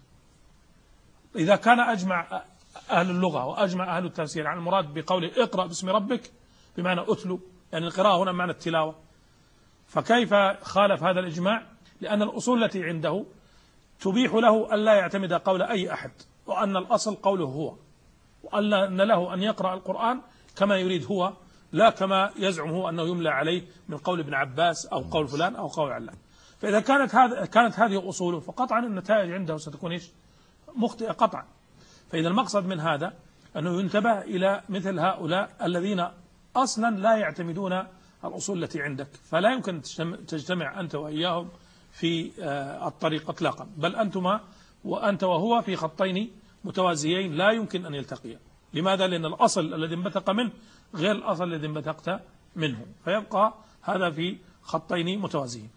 إذا كان أجمع أهل اللغة وأجمع أهل التفسير عن المراد بقوله اقرأ باسم ربك بمعنى أتلو، يعني القراءة هنا معنى التلاوة، فكيف خالف هذا الإجماع؟ لأن الأصول التي عنده تبيح له أن لا يعتمد قول أي أحد، وأن الأصل قوله هو، وأن له أن يقرأ القرآن كما يريد هو، لا كما يزعم هو أنه يملى عليه من قول ابن عباس أو قول فلان أو قول علان. فإذا كانت هذا كانت هذه أصوله، فقطعا النتائج عنده ستكون إيش؟ مخطئة قطعا. فإذا المقصد من هذا أنه ينتبه إلى مثل هؤلاء الذين أصلا لا يعتمدون الأصول التي عندك، فلا يمكن تجتمع أنت وإياهم في الطريق إطلاقا، بل أنتما وأنت وهو في خطين متوازيين لا يمكن أن يلتقيا. لماذا؟ لأن الأصل الذي انبثق منه غير الأصل الذي انبثقت منه، فيبقى هذا في خطين متوازيين.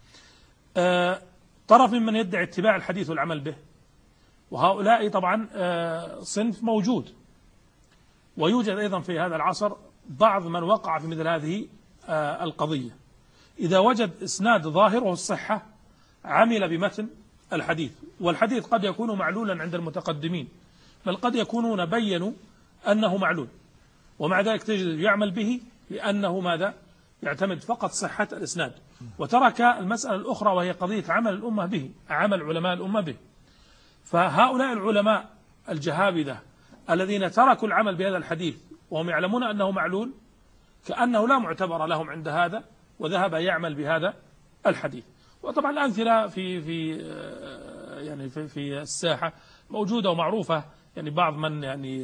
طرف من يدعي اتباع الحديث والعمل به، وهؤلاء طبعا صنف موجود، ويوجد أيضا في هذا العصر بعض من وقع في مثل هذه القضية. إذا وجد إسناد ظاهره الصحة عمل بمتن الحديث، والحديث قد يكون معلولا عند المتقدمين، بل قد يكونون بينوا أنه معلول، ومع ذلك تجد يعمل به لأنه ماذا؟ يعتمد فقط صحة الإسناد، وترك المسألة الأخرى وهي قضية عمل الأمة به، عمل علماء الأمة به. فهؤلاء العلماء الجهابذة الذين تركوا العمل بهذا الحديث وهم يعلمون أنه معلول، كأنه لا معتبر لهم عند هذا، وذهب يعمل بهذا الحديث. وطبعا الأمثلة في في يعني في, في الساحة موجودة ومعروفة، يعني بعض من يعني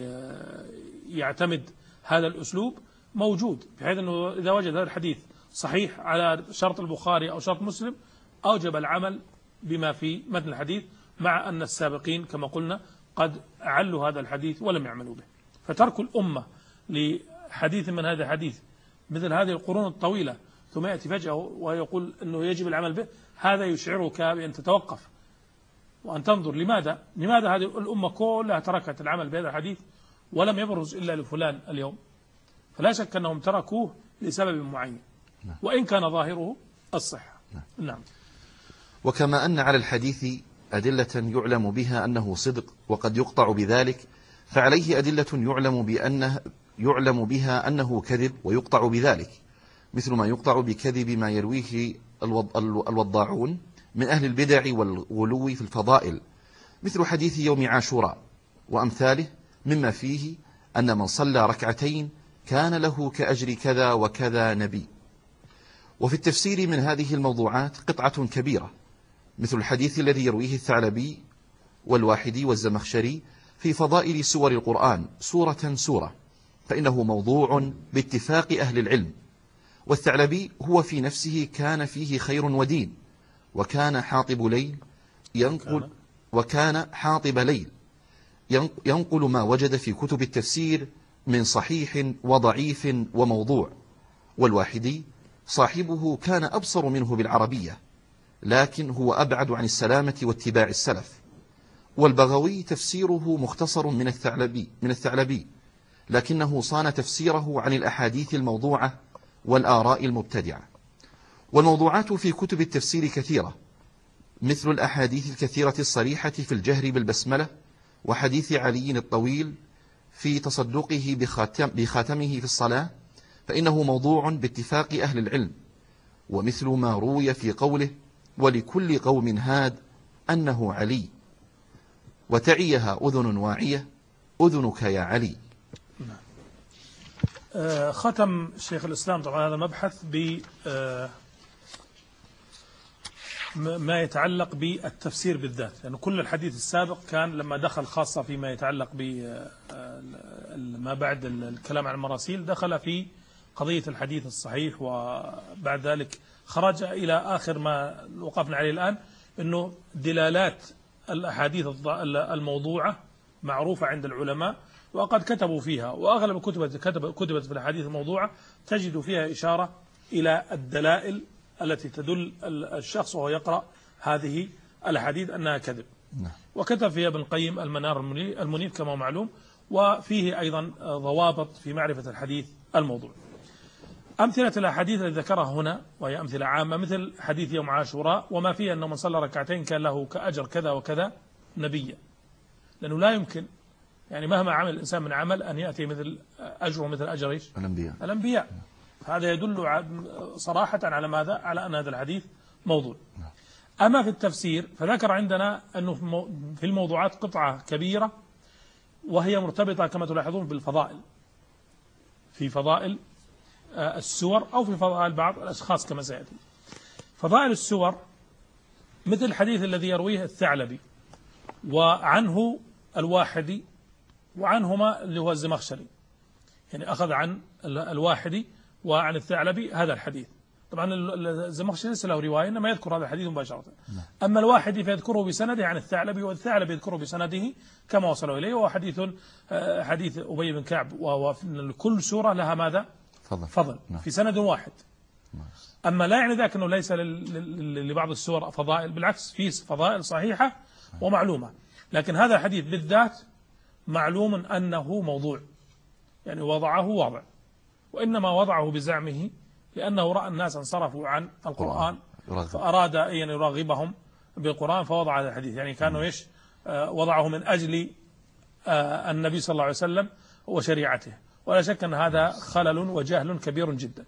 يعتمد هذا الأسلوب موجود، بحيث أنه إذا وجد هذا الحديث صحيح على شرط البخاري أو شرط مسلم أوجب العمل بما في متن الحديث، مع أن السابقين كما قلنا قد أعلوا هذا الحديث ولم يعملوا به. فترك الأمة لحديث من هذا الحديث مثل هذه القرون الطويلة ثم يأتي فجأة ويقول أنه يجب العمل به، هذا يشعرك بأن تتوقف وأن تنظر لماذا لماذا هذه الأمة كلها تركت العمل بهذا الحديث ولم يبرز إلا لفلان اليوم. فلا شك أنهم تركوه لسبب معين وإن كان ظاهره الصحة. نعم. وكما أن على الحديث أدلة يعلم بها أنه صدق وقد يقطع بذلك، فعليه أدلة يعلم بأنه يعلم بها أنه كذب ويقطع بذلك، مثل ما يقطع بكذب ما يرويه الوضاعون من أهل البدع والغلو في الفضائل، مثل حديث يوم عاشوراء وأمثاله، مما فيه أن من صلى ركعتين كان له كأجر كذا وكذا نبي. وفي التفسير من هذه الموضوعات قطعة كبيرة، مثل الحديث الذي يرويه الثعلبي والواحدي والزمخشري في فضائل سور القرآن سورة سورة، فإنه موضوع باتفاق أهل العلم. والثعلبي هو في نفسه كان فيه خير ودين، وكان حاطب ليل ينقل وكان حاطب ليل ينقل ما وجد في كتب التفسير من صحيح وضعيف وموضوع. والواحدي صاحبه كان أبصر منه بالعربية، لكن هو أبعد عن السلامة واتباع السلف. والبغوي تفسيره مختصر من الثعلبي من الثعلبي لكنه صان تفسيره عن الأحاديث الموضوعة والآراء المبتدعة. والموضوعات في كتب التفسير كثيرة، مثل الأحاديث الكثيرة الصريحة في الجهر بالبسملة، وحديث علي الطويل في تصدقه بخاتم بخاتمه في الصلاة، فإنه موضوع باتفاق أهل العلم. ومثل ما روي في قوله ولكل قوم هاد أنه علي، وتعيها أذن واعية أذنك يا علي. آه ختم شيخ الإسلام طبعا هذا مبحث ب آه ما يتعلق بالتفسير بالذات، لأن يعني كل الحديث السابق كان لما دخل خاصة فيما يتعلق ب ما بعد الكلام عن المراسيل دخل في قضية الحديث الصحيح، وبعد ذلك خرج إلى آخر ما وقفنا عليه الآن، أنه دلالات الأحاديث الموضوعة معروفة عند العلماء وقد كتبوا فيها، وأغلب الكتب كتبت في الأحاديث الموضوعة تجد فيها إشارة إلى الدلائل التي تدل الشخص وهو يقرأ هذه الأحاديث أنها كذب. وكتب فيها ابن القيم المنار المنيف كما معلوم، وفيه أيضا ضوابط في معرفة الحديث الموضوع. أمثلة الأحاديث التي ذكرها هنا وهي أمثلة عامة، مثل حديث يوم عاشوراء وما فيه أنه من صلى ركعتين كان له كأجر كذا وكذا نبيا، لأنه لا يمكن يعني مهما عمل الإنسان من عمل أن يأتي مثل أجره مثل أجر إيش؟ الأنبياء الأنبياء هذا يدل صراحة على ماذا؟ على أن هذا الحديث موضوع. أما في التفسير فذكر عندنا أنه في الموضوعات قطعة كبيرة، وهي مرتبطة كما تلاحظون بالفضائل، في فضائل السور أو في فضائل بعض الأشخاص كما سيأتي. فضائل السور مثل الحديث الذي يرويه الثعلبي وعنه الواحدي وعنهما اللي هو الزمخشري، يعني أخذ عن الواحدي وعن الثعلبي هذا الحديث. طبعا الزمخشري ليس له رواية إنما يذكر هذا الحديث مباشرة. أما الواحدي فيذكره بسنده عن الثعلبي، والثعلبي يذكره بسنده كما وصلوا إليه، وهو حديث حديث أبي بن كعب، وكل سورة لها ماذا؟ فضل, فضل في سند واحد. أما لا يعني ذاك أنه ليس لبعض السور فضائل، بالعكس في فضائل صحيحة ومعلومة، لكن هذا الحديث بالذات معلوم أنه موضوع، يعني وضعه واضع، وإنما وضعه بزعمه لأنه رأى الناس انصرفوا عن القرآن فأراد أن يرغبهم بالقرآن فوضع هذا الحديث، يعني كانوا إيش وضعه من أجل النبي صلى الله عليه وسلم وشريعته. ولا شك أن هذا خلل وجهل كبير جدا.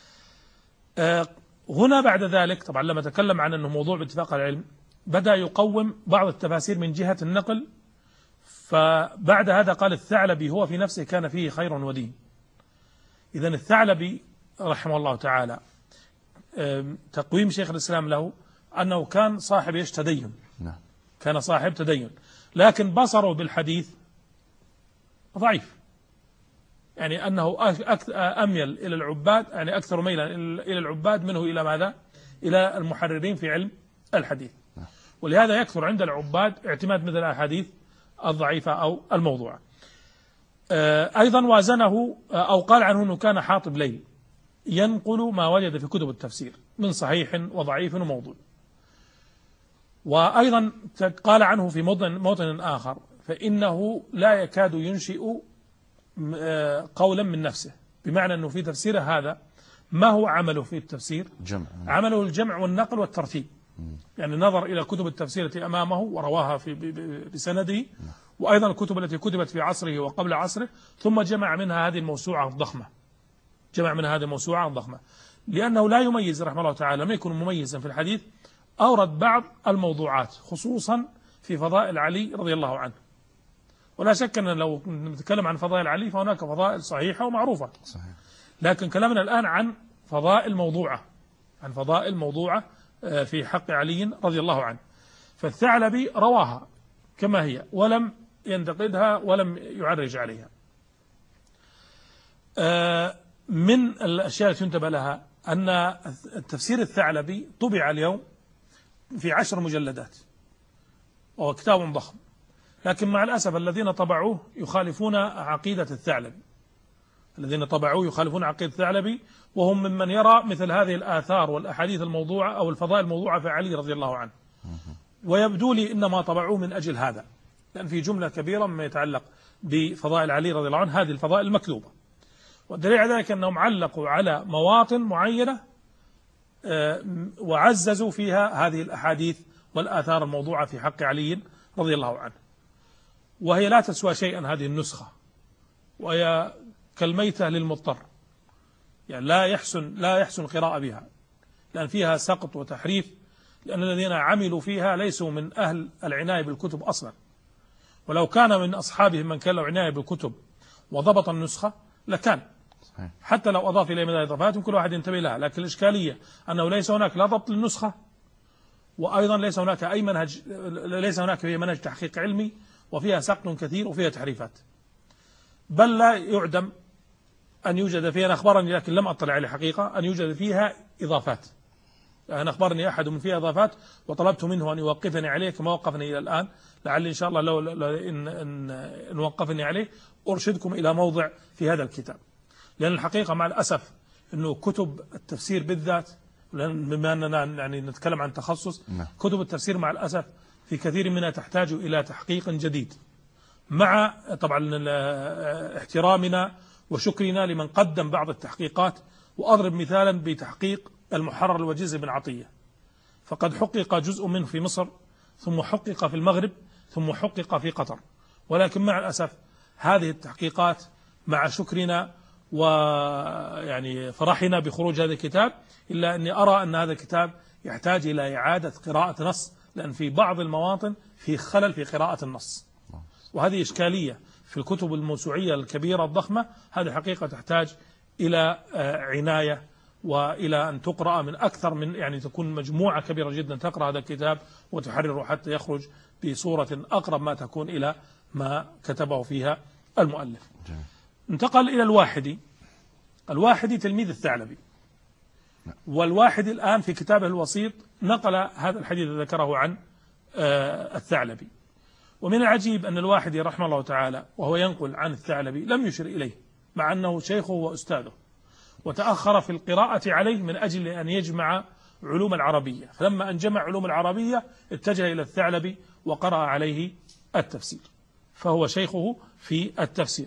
هنا بعد ذلك طبعا لما تكلم عن أنه موضوع باتفاق العلم بدأ يقوم بعض التفاسير من جهة النقل، فبعد هذا قال الثعلبي هو في نفسه كان فيه خير ودين. إذن الثعلبي رحمه الله تعالى تقويم شيخ الإسلام له أنه كان صاحب إيش تدين، كان صاحب تدين، لكن بصره بالحديث ضعيف، يعني أنه أميل إلى العباد، يعني أكثر ميلا إلى العباد منه إلى ماذا؟ إلى المحررين في علم الحديث. ولهذا يكثر عند العباد اعتماد مثل الأحاديث الضعيفة أو الموضوعة. أيضا وازنه أو قال عنه أنه كان حاطب ليل، ينقل ما وجد في كتب التفسير من صحيح وضعيف وموضوع. وأيضا قال عنه في موطن, موطن آخر فإنه لا يكاد ينشئ قولا من نفسه، بمعنى أنه في تفسيره هذا ما هو عمله في التفسير؟ جمع. عمله الجمع والنقل والترتيب، يعني نظر إلى كتب التفسير التي أمامه ورواها في بسنده، وأيضا الكتب التي كتبت في عصره وقبل عصره، ثم جمع منها هذه الموسوعة الضخمة جمع منها هذه الموسوعة الضخمة لأنه لا يميز رحمه الله تعالى، لم يكن مميزا في الحديث. أورد بعض الموضوعات خصوصا في فضائل علي رضي الله عنه، ولا شك أن لو نتكلم عن فضائل علي فهناك فضائل صحيحة ومعروفة، صحيح. لكن كلامنا الآن عن فضائل موضوعة عن فضائل موضوعة في حق علي رضي الله عنه. فالثعلبي رواها كما هي ولم ينتقدها ولم يعرج عليها. من الأشياء التي ينتبه لها أن التفسير الثعلبي طبع اليوم في عشر مجلدات وهو كتاب ضخم، لكن مع الأسف الذين طبعوه يخالفون عقيدة الثعلبي الذين طبعوه يخالفون عقيدة الثعلبي وهم ممن يرى مثل هذه الآثار والأحاديث الموضوعة أو الفضائل الموضوعة في علي رضي الله عنه، ويبدو لي إنما طبعوه من أجل هذا، لأن في جملة كبيرة مما يتعلق بفضائل علي رضي الله عنه هذه الفضائل المكتوبة. والدليل على ذلك أنهم علقوا على مواطن معينة وعززوا فيها هذه الأحاديث والآثار الموضوعة في حق علي رضي الله عنه، وهي لا تسوى شيئا هذه النسخة، وهي كالميتة للمضطر، يعني لا يحسن لا يحسن القراءة بها، لأن فيها سقط وتحريف، لأن الذين عملوا فيها ليسوا من أهل العناية بالكتب أصلا، ولو كان من أصحابهم من كان له عناية بالكتب وضبط النسخة لكان، حتى لو أضاف إليه من الإضافات كل واحد ينتبه لها. لكن الإشكالية أنه ليس هناك لا ضبط للنسخة، وأيضا ليس هناك أي منهج ليس هناك فيه منهج تحقيق علمي، وفيها سقط كثير وفيها تحريفات، بل لا يعدم أن يوجد فيها، أنا أخبرني لكن لم أطلع عليه حقيقة، أن يوجد فيها إضافات. أنا أخبرني أحد من فيها إضافات وطلبت منه أن يوقفني عليه كما وقفني إلى الآن، لعل إن شاء الله لو, لو إن, إن, إن وقفني عليه أرشدكم إلى موضع في هذا الكتاب، لأن الحقيقة مع الأسف أنه كتب التفسير بالذات، بما أننا يعني نتكلم عن تخصص، كتب التفسير مع الأسف في كثير منها تحتاج إلى تحقيق جديد، مع طبعا احترامنا وشكرنا لمن قدم بعض التحقيقات. وأضرب مثالا بتحقيق المحرر الوجيز بن عطية، فقد حقق جزء منه في مصر، ثم حقق في المغرب، ثم حقق في قطر، ولكن مع الأسف هذه التحقيقات مع شكرنا ويعني فرحنا بخروج هذا الكتاب، إلا أني أرى أن هذا الكتاب يحتاج إلى إعادة قراءة نص، لأن في بعض المواطن في خلل في قراءة النص، وهذه إشكالية في الكتب الموسوعية الكبيرة الضخمة. هذه حقيقة تحتاج إلى عناية وإلى أن تقرأ من أكثر من يعني تكون مجموعة كبيرة جدا تقرأ هذا الكتاب وتحرره حتى يخرج بصورة أقرب ما تكون إلى ما كتبه فيها المؤلف. جميل. انتقل إلى الواحدي. الواحدي تلميذ الثعلبي، والواحدي الآن في كتابه الوسيط نقل هذا الحديث ذكره عن الثعلبي. ومن العجيب أن الواحدي رحمه الله تعالى وهو ينقل عن الثعلبي لم يشر إليه، مع أنه شيخه وأستاذه، وتأخر في القراءة عليه من أجل أن يجمع علوم العربية، فلما أن جمع علوم العربية اتجه إلى الثعلبي وقرأ عليه التفسير، فهو شيخه في التفسير.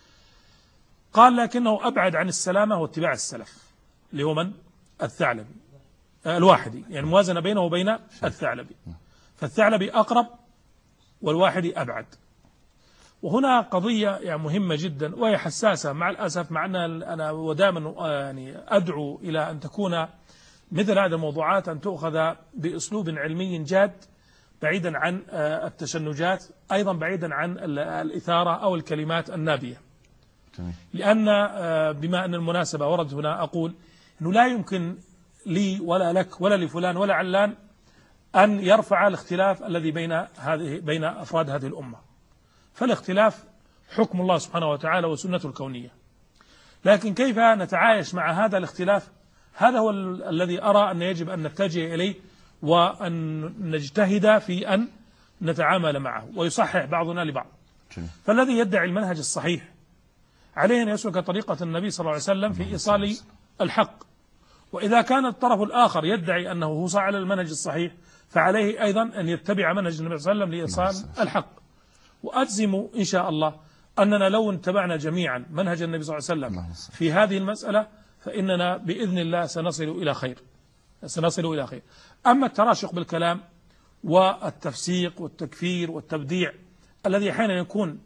قال لكنه أبعد عن السلامة واتباع السلف، اللي هو من؟ الثعلبي الواحدي، يعني موازنة بينه وبين الثعلبي، فالثعلبي أقرب والواحدي أبعد. وهنا قضية يعني مهمة جدا وهي حساسة مع الأسف، مع أن أنا ودائما يعني أدعو إلى أن تكون مثل هذه الموضوعات أن تؤخذ بأسلوب علمي جاد، بعيدا عن التشنجات، أيضا بعيدا عن الإثارة أو الكلمات النابية. لأن بما أن المناسبة ورد هنا أقول أنه لا يمكن لي ولا لك ولا لفلان ولا علان أن يرفع الاختلاف الذي بين هذه بين أفراد هذه الأمة، فالاختلاف حكم الله سبحانه وتعالى وسنته الكونية، لكن كيف نتعايش مع هذا الاختلاف؟ هذا هو الذي أرى أن يجب أن نتجه إليه وأن نجتهد في أن نتعامل معه، ويصحح بعضنا لبعض. فالذي يدعي المنهج الصحيح عليه أن يسلك طريقة النبي صلى الله عليه وسلم في إيصال الحق. وإذا كان الطرف الآخر يدعي أنه هو صار على المنهج الصحيح فعليه أيضا أن يتبع منهج النبي صلى الله عليه وسلم لإيصال الحق. وأجزم إن شاء الله أننا لو اتبعنا جميعا منهج النبي صلى الله عليه وسلم في هذه المسألة فإننا بإذن الله سنصل إلى خير سنصل إلى خير. أما التراشق بالكلام والتفسيق والتكفير والتبديع الذي أحيانا يكون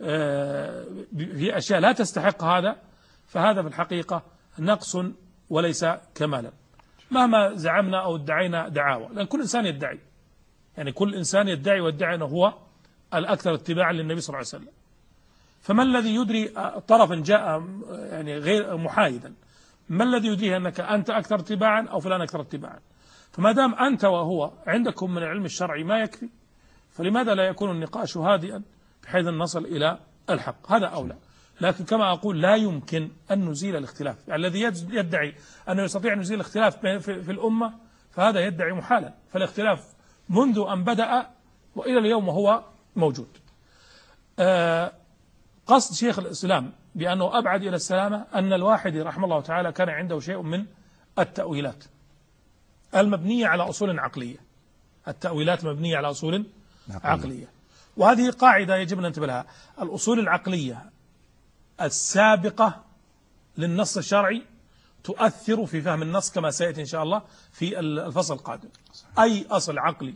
في أشياء لا تستحق هذا، فهذا في الحقيقة نقص وليس كمالا، مهما زعمنا أو ادعينا دعاوى، لأن كل إنسان يدعي، يعني كل إنسان يدعي ويدعي أنه هو الأكثر اتباعا للنبي صلى الله عليه وسلم. فما الذي يدري طرفا جاء يعني غير محايدا، ما الذي يدريه أنك أنت أكثر اتباعا أو فلان أكثر اتباعا؟ فما دام أنت وهو عندكم من العلم الشرعي ما يكفي، فلماذا لا يكون النقاش هادئا بحيث أن نصل إلى الحق؟ هذا أولى. لكن كما أقول لا يمكن أن نزيل الاختلاف، يعني الذي يدعي أنه يستطيع أن يزيل الاختلاف في الأمة فهذا يدعي محالا، فالاختلاف منذ أن بدأ وإلى اليوم هو موجود. آه قصد شيخ الإسلام بأنه أبعد إلى السلامة أن الواحد رحمه الله تعالى كان عنده شيء من التأويلات المبنية على أصول عقلية، التأويلات مبنية على أصول عقلية، وهذه قاعدة يجب أن ننتبه لها. الأصول العقلية السابقة للنص الشرعي تؤثر في فهم النص كما سيأتي إن شاء الله في الفصل القادم. أي أصل عقلي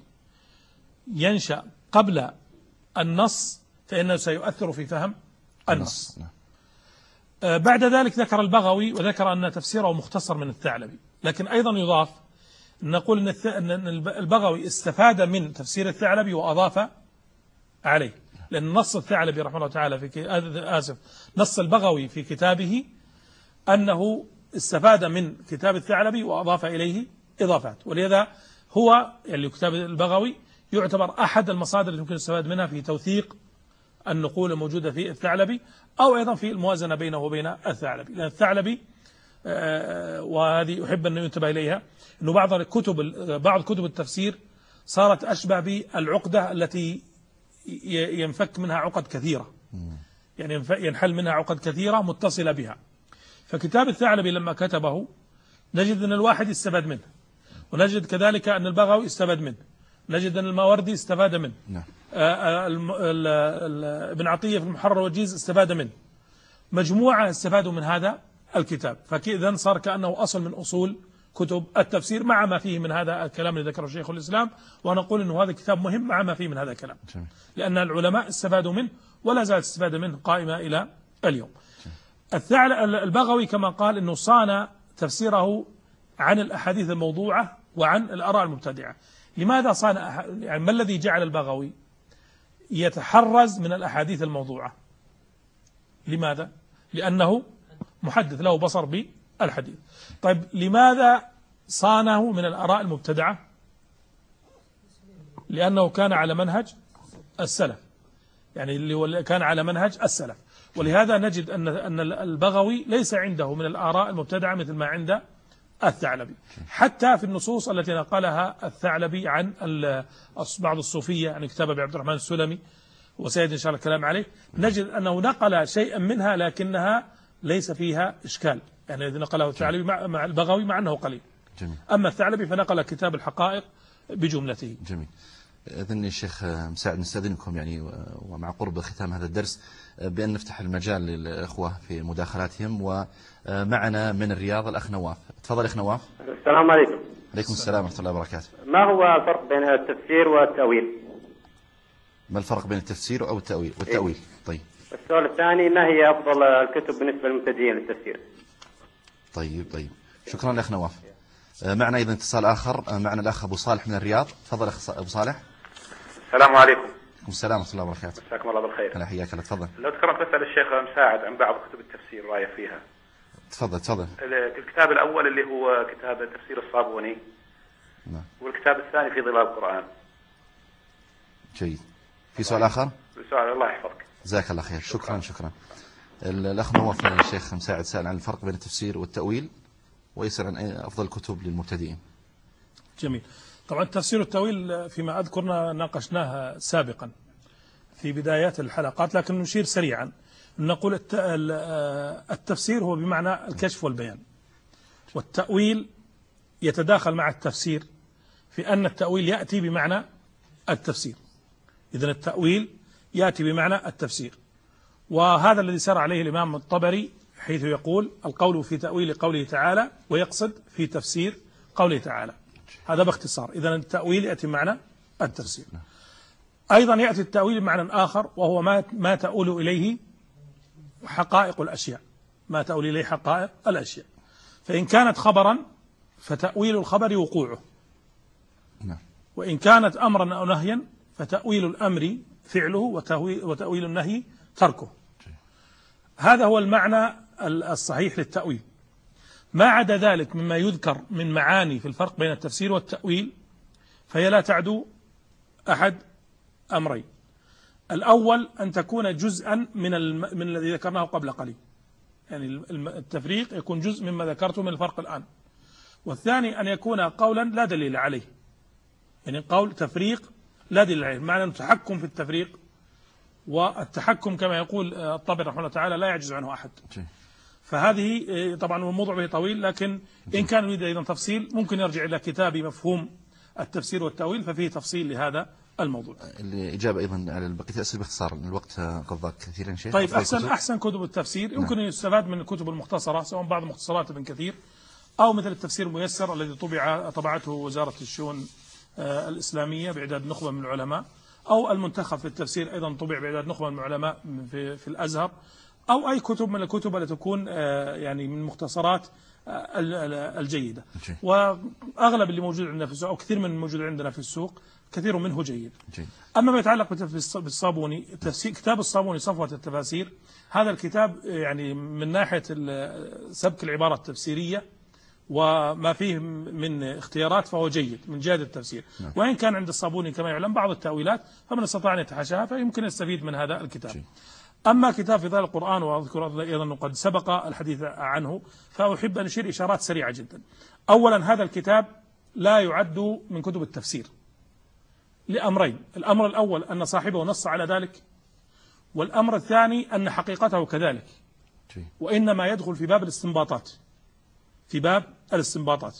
ينشأ قبل النص فإنه سيؤثر في فهم النص. آه بعد ذلك ذكر البغوي وذكر أن تفسيره مختصر من الثعلبي، لكن أيضا يضاف نقول أن البغوي استفاد من تفسير الثعلبي وأضاف عليه، لأن نص الثعلبي رحمه الله تعالى في آسف نص البغوي في كتابه أنه استفاد من كتاب الثعلبي وأضاف إليه إضافات، ولذا هو يعني كتاب البغوي يعتبر أحد المصادر التي يمكن الاستفادة منها في توثيق النقول الموجودة في الثعلبي، أو أيضا في الموازنة بينه وبين الثعلبي، لأن الثعلبي آه وهذه أحب أن ينتبه إليها أنه بعض الكتب بعض كتب التفسير صارت أشبه بالعقدة التي ينفك منها عقد كثيرة، يعني ينحل منها عقد كثيرة متصلة بها. فكتاب الثعلبي لما كتبه نجد أن الواحد استفاد منه، ونجد كذلك أن البغوي استفاد منه، نجد أن الماوردي استفاد منه، نعم. ابن عطية في المحرر والوجيز استفاد منه، مجموعة استفادوا من هذا الكتاب، فإذا صار كأنه أصل من أصول كتب التفسير مع ما فيه من هذا الكلام اللي ذكره شيخ الإسلام. ونقول أنه هذا كتاب مهم مع ما فيه من هذا الكلام، لأن العلماء استفادوا منه ولا زالت استفادة منه قائمة إلى اليوم. الثعلب البغوي كما قال أنه صان تفسيره عن الأحاديث الموضوعة وعن الآراء المبتدعة. لماذا صان أح... يعني ما الذي جعل البغوي يتحرز من الأحاديث الموضوعة؟ لماذا؟ لأنه محدث له بصر بالحديث. طيب لماذا صانه من الآراء المبتدعة؟ لأنه كان على منهج السلف، يعني اللي كان على منهج السلف، ولهذا نجد أن أن البغوي ليس عنده من الآراء المبتدعة مثل ما عند الثعلبي، حتى في النصوص التي نقلها الثعلبي عن بعض الصوفية، يعني كتاب أبي عبد الرحمن السلمي وسيد إن شاء الله الكلام عليه، نجد أنه نقل شيئا منها لكنها ليس فيها إشكال، يعني الذي نقله الثعلبي مع, مع البغوي مع أنه قليل. جميل. أما الثعلبي فنقل كتاب الحقائق بجملته. جميل. إذن الشيخ مساعد نستأذنكم يعني ومع قرب ختام هذا الدرس بأن نفتح المجال للإخوة في مداخلاتهم، ومعنا من الرياض الأخ نواف. تفضل أخ نواف. السلام عليكم. عليكم السلام ورحمة الله وبركاته. ما هو الفرق بين التفسير والتأويل؟ ما الفرق بين التفسير أو التأويل والتأويل؟ طيب. السؤال الثاني، ما هي أفضل الكتب بالنسبة للمبتدئين للتفسير؟ طيب طيب شكرا لأخ نواف. معنا أيضا اتصال آخر، معنا الأخ أبو صالح من الرياض. تفضل أخ أبو صالح. السلام عليكم. السلام ورحمة الله وبركاته. مساكم الله بالخير. هلا حياك الله. تفضل. لو تكرمت أسأل الشيخ مساعد عن بعض كتب التفسير رأيه فيها. تفضل تفضل. الكتاب الأول اللي هو كتاب تفسير الصابوني. نعم. والكتاب الثاني في ظلال القرآن. جيد. في سؤال آخر؟ سؤال الله يحفظك. جزاك الله خير. شكرا شكرا. الأخ نواف الشيخ مساعد سأل عن الفرق بين التفسير والتأويل ويسأل عن أفضل الكتب للمبتدئين. جميل. طبعا التفسير والتأويل فيما أذكرنا ناقشناها سابقا في بدايات الحلقات، لكن نشير سريعا. نقول التفسير هو بمعنى الكشف والبيان، والتأويل يتداخل مع التفسير في أن التأويل يأتي بمعنى التفسير. إذن التأويل يأتي بمعنى التفسير، وهذا الذي سار عليه الإمام الطبري حيث يقول القول في تأويل قوله تعالى ويقصد في تفسير قوله تعالى. هذا باختصار. إذن التأويل يأتي بمعنى التفسير. أيضا يأتي التأويل بمعنى آخر وهو ما ما تؤول إليه حقائق الأشياء، ما تؤول إليه حقائق الأشياء. فإن كانت خبرا فتأويل الخبر وقوعه، وإن كانت أمرا أو نهيا فتأويل الأمر فعله وتأويل النهي تركه. هذا هو المعنى الصحيح للتأويل. ما عدا ذلك مما يذكر من معاني في الفرق بين التفسير والتأويل فهي لا تعدو أحد أمرين. الأول أن تكون جزءا من الم... من الذي ذكرناه قبل قليل، يعني التفريق يكون جزء مما ذكرته من الفرق الآن. والثاني أن يكون قولا لا دليل عليه، يعني قول تفريق لا دليل عليه، معنى التحكم في التفريق، والتحكم كما يقول الطبري رحمه الله تعالى لا يعجز عنه أحد. فهذه طبعا الموضوع به طويل، لكن إن كان يريد أيضا تفصيل ممكن يرجع إلى كتاب مفهوم التفسير والتأويل ففيه تفصيل لهذا الموضوع. الإجابة أيضا على البقية الأسئلة باختصار، الوقت قد ضاق كثيرا شيخ. طيب أحسن أحسن كتب التفسير يمكن أن يستفاد من الكتب المختصرة، سواء بعض مختصرات ابن كثير أو مثل التفسير الميسر الذي طبع طبعته وزارة الشؤون الإسلامية بإعداد نخبة من العلماء، أو المنتخب في التفسير أيضا طبع بإعداد نخبة من العلماء في, في الأزهر، أو أي كتب من الكتب التي تكون يعني من المختصرات الجيدة. وأغلب اللي موجود عندنا في السوق أو كثير من الموجود عندنا في السوق كثير منه جيد. جيد. أما ما يتعلق بالصابوني، كتاب الصابوني صفوة التفاسير، هذا الكتاب يعني من ناحية سبك العبارة التفسيرية وما فيه من اختيارات فهو جيد من جهة التفسير. نعم. وإن كان عند الصابوني كما يعلم بعض التأويلات فمن استطاع أن يتحاشاها فيمكن يستفيد من هذا الكتاب. جيد. أما كتاب فضائل القرآن، وأذكر أيضا أنه قد سبق الحديث عنه، فأحب أن أشير إشارات سريعة جدا. أولا هذا الكتاب لا يعد من كتب التفسير لأمرين: الأمر الأول أن صاحبه نص على ذلك، والأمر الثاني أن حقيقته كذلك، وإنما يدخل في باب الاستنباطات، في باب الاستنباطات.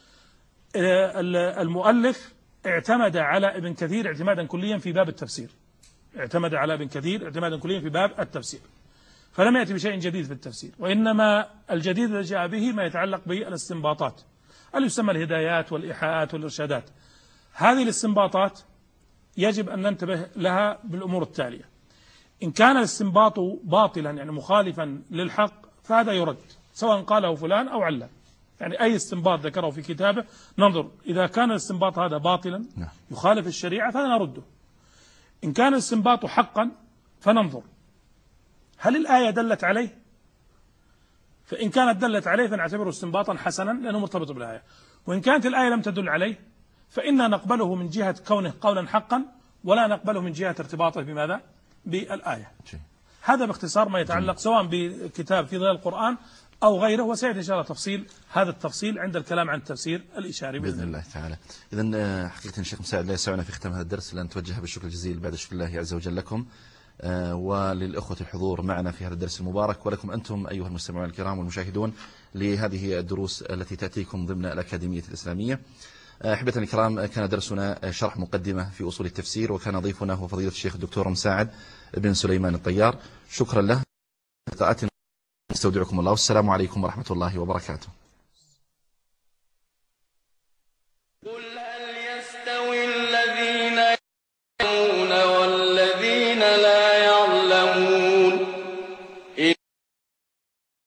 المؤلف اعتمد على ابن كثير اعتمادا كليا في باب التفسير، اعتمد على ابن كثير اعتمادا كليا في باب التفسير، فلم يأتي بشيء جديد في التفسير، وإنما الجديد الذي جاء به ما يتعلق بالاستنباطات اللي يسمى الهدايات والإيحاءات والإرشادات. هذه الاستنباطات يجب أن ننتبه لها بالأمور التالية: إن كان الاستنباط باطلا يعني مخالفا للحق فهذا يرد، سواء قاله فلان أو علان، يعني أي استنباط ذكره في كتابه ننظر إذا كان الاستنباط هذا باطلا يخالف الشريعة فهذا نرده. إن كان الاستنباط حقا فننظر هل الآية دلت عليه، فإن كانت دلت عليه فنعتبره استنباطا حسنا لأنه مرتبط بالآية، وإن كانت الآية لم تدل عليه فإنا نقبله من جهة كونه قولا حقا ولا نقبله من جهة ارتباطه بماذا؟ بالآية. هذا باختصار ما يتعلق سواء بكتاب في ظلال القرآن أو غيره، وسيأتي إن شاء الله تفصيل هذا التفصيل عند الكلام عن التفسير الإشاري بإذن الله تعالى. إذن حقيقة الشيخ مساعد لا يسعنا في ختام هذا الدرس لأن نتوجه بالشكر الجزيل بعد شكر الله عز وجل لكم وللأخوة الحضور معنا في هذا الدرس المبارك، ولكم أنتم أيها المستمعون الكرام والمشاهدون لهذه الدروس التي تأتيكم ضمن الأكاديمية الإسلامية. أحبة الكرام، كان درسنا شرح مقدمة في أصول التفسير، وكان ضيفنا هو فضيلة الشيخ الدكتور مساعد بن سليمان الطيار. شكرا له. لقاءاتنا، استودعكم الله والسلام عليكم ورحمة الله وبركاته.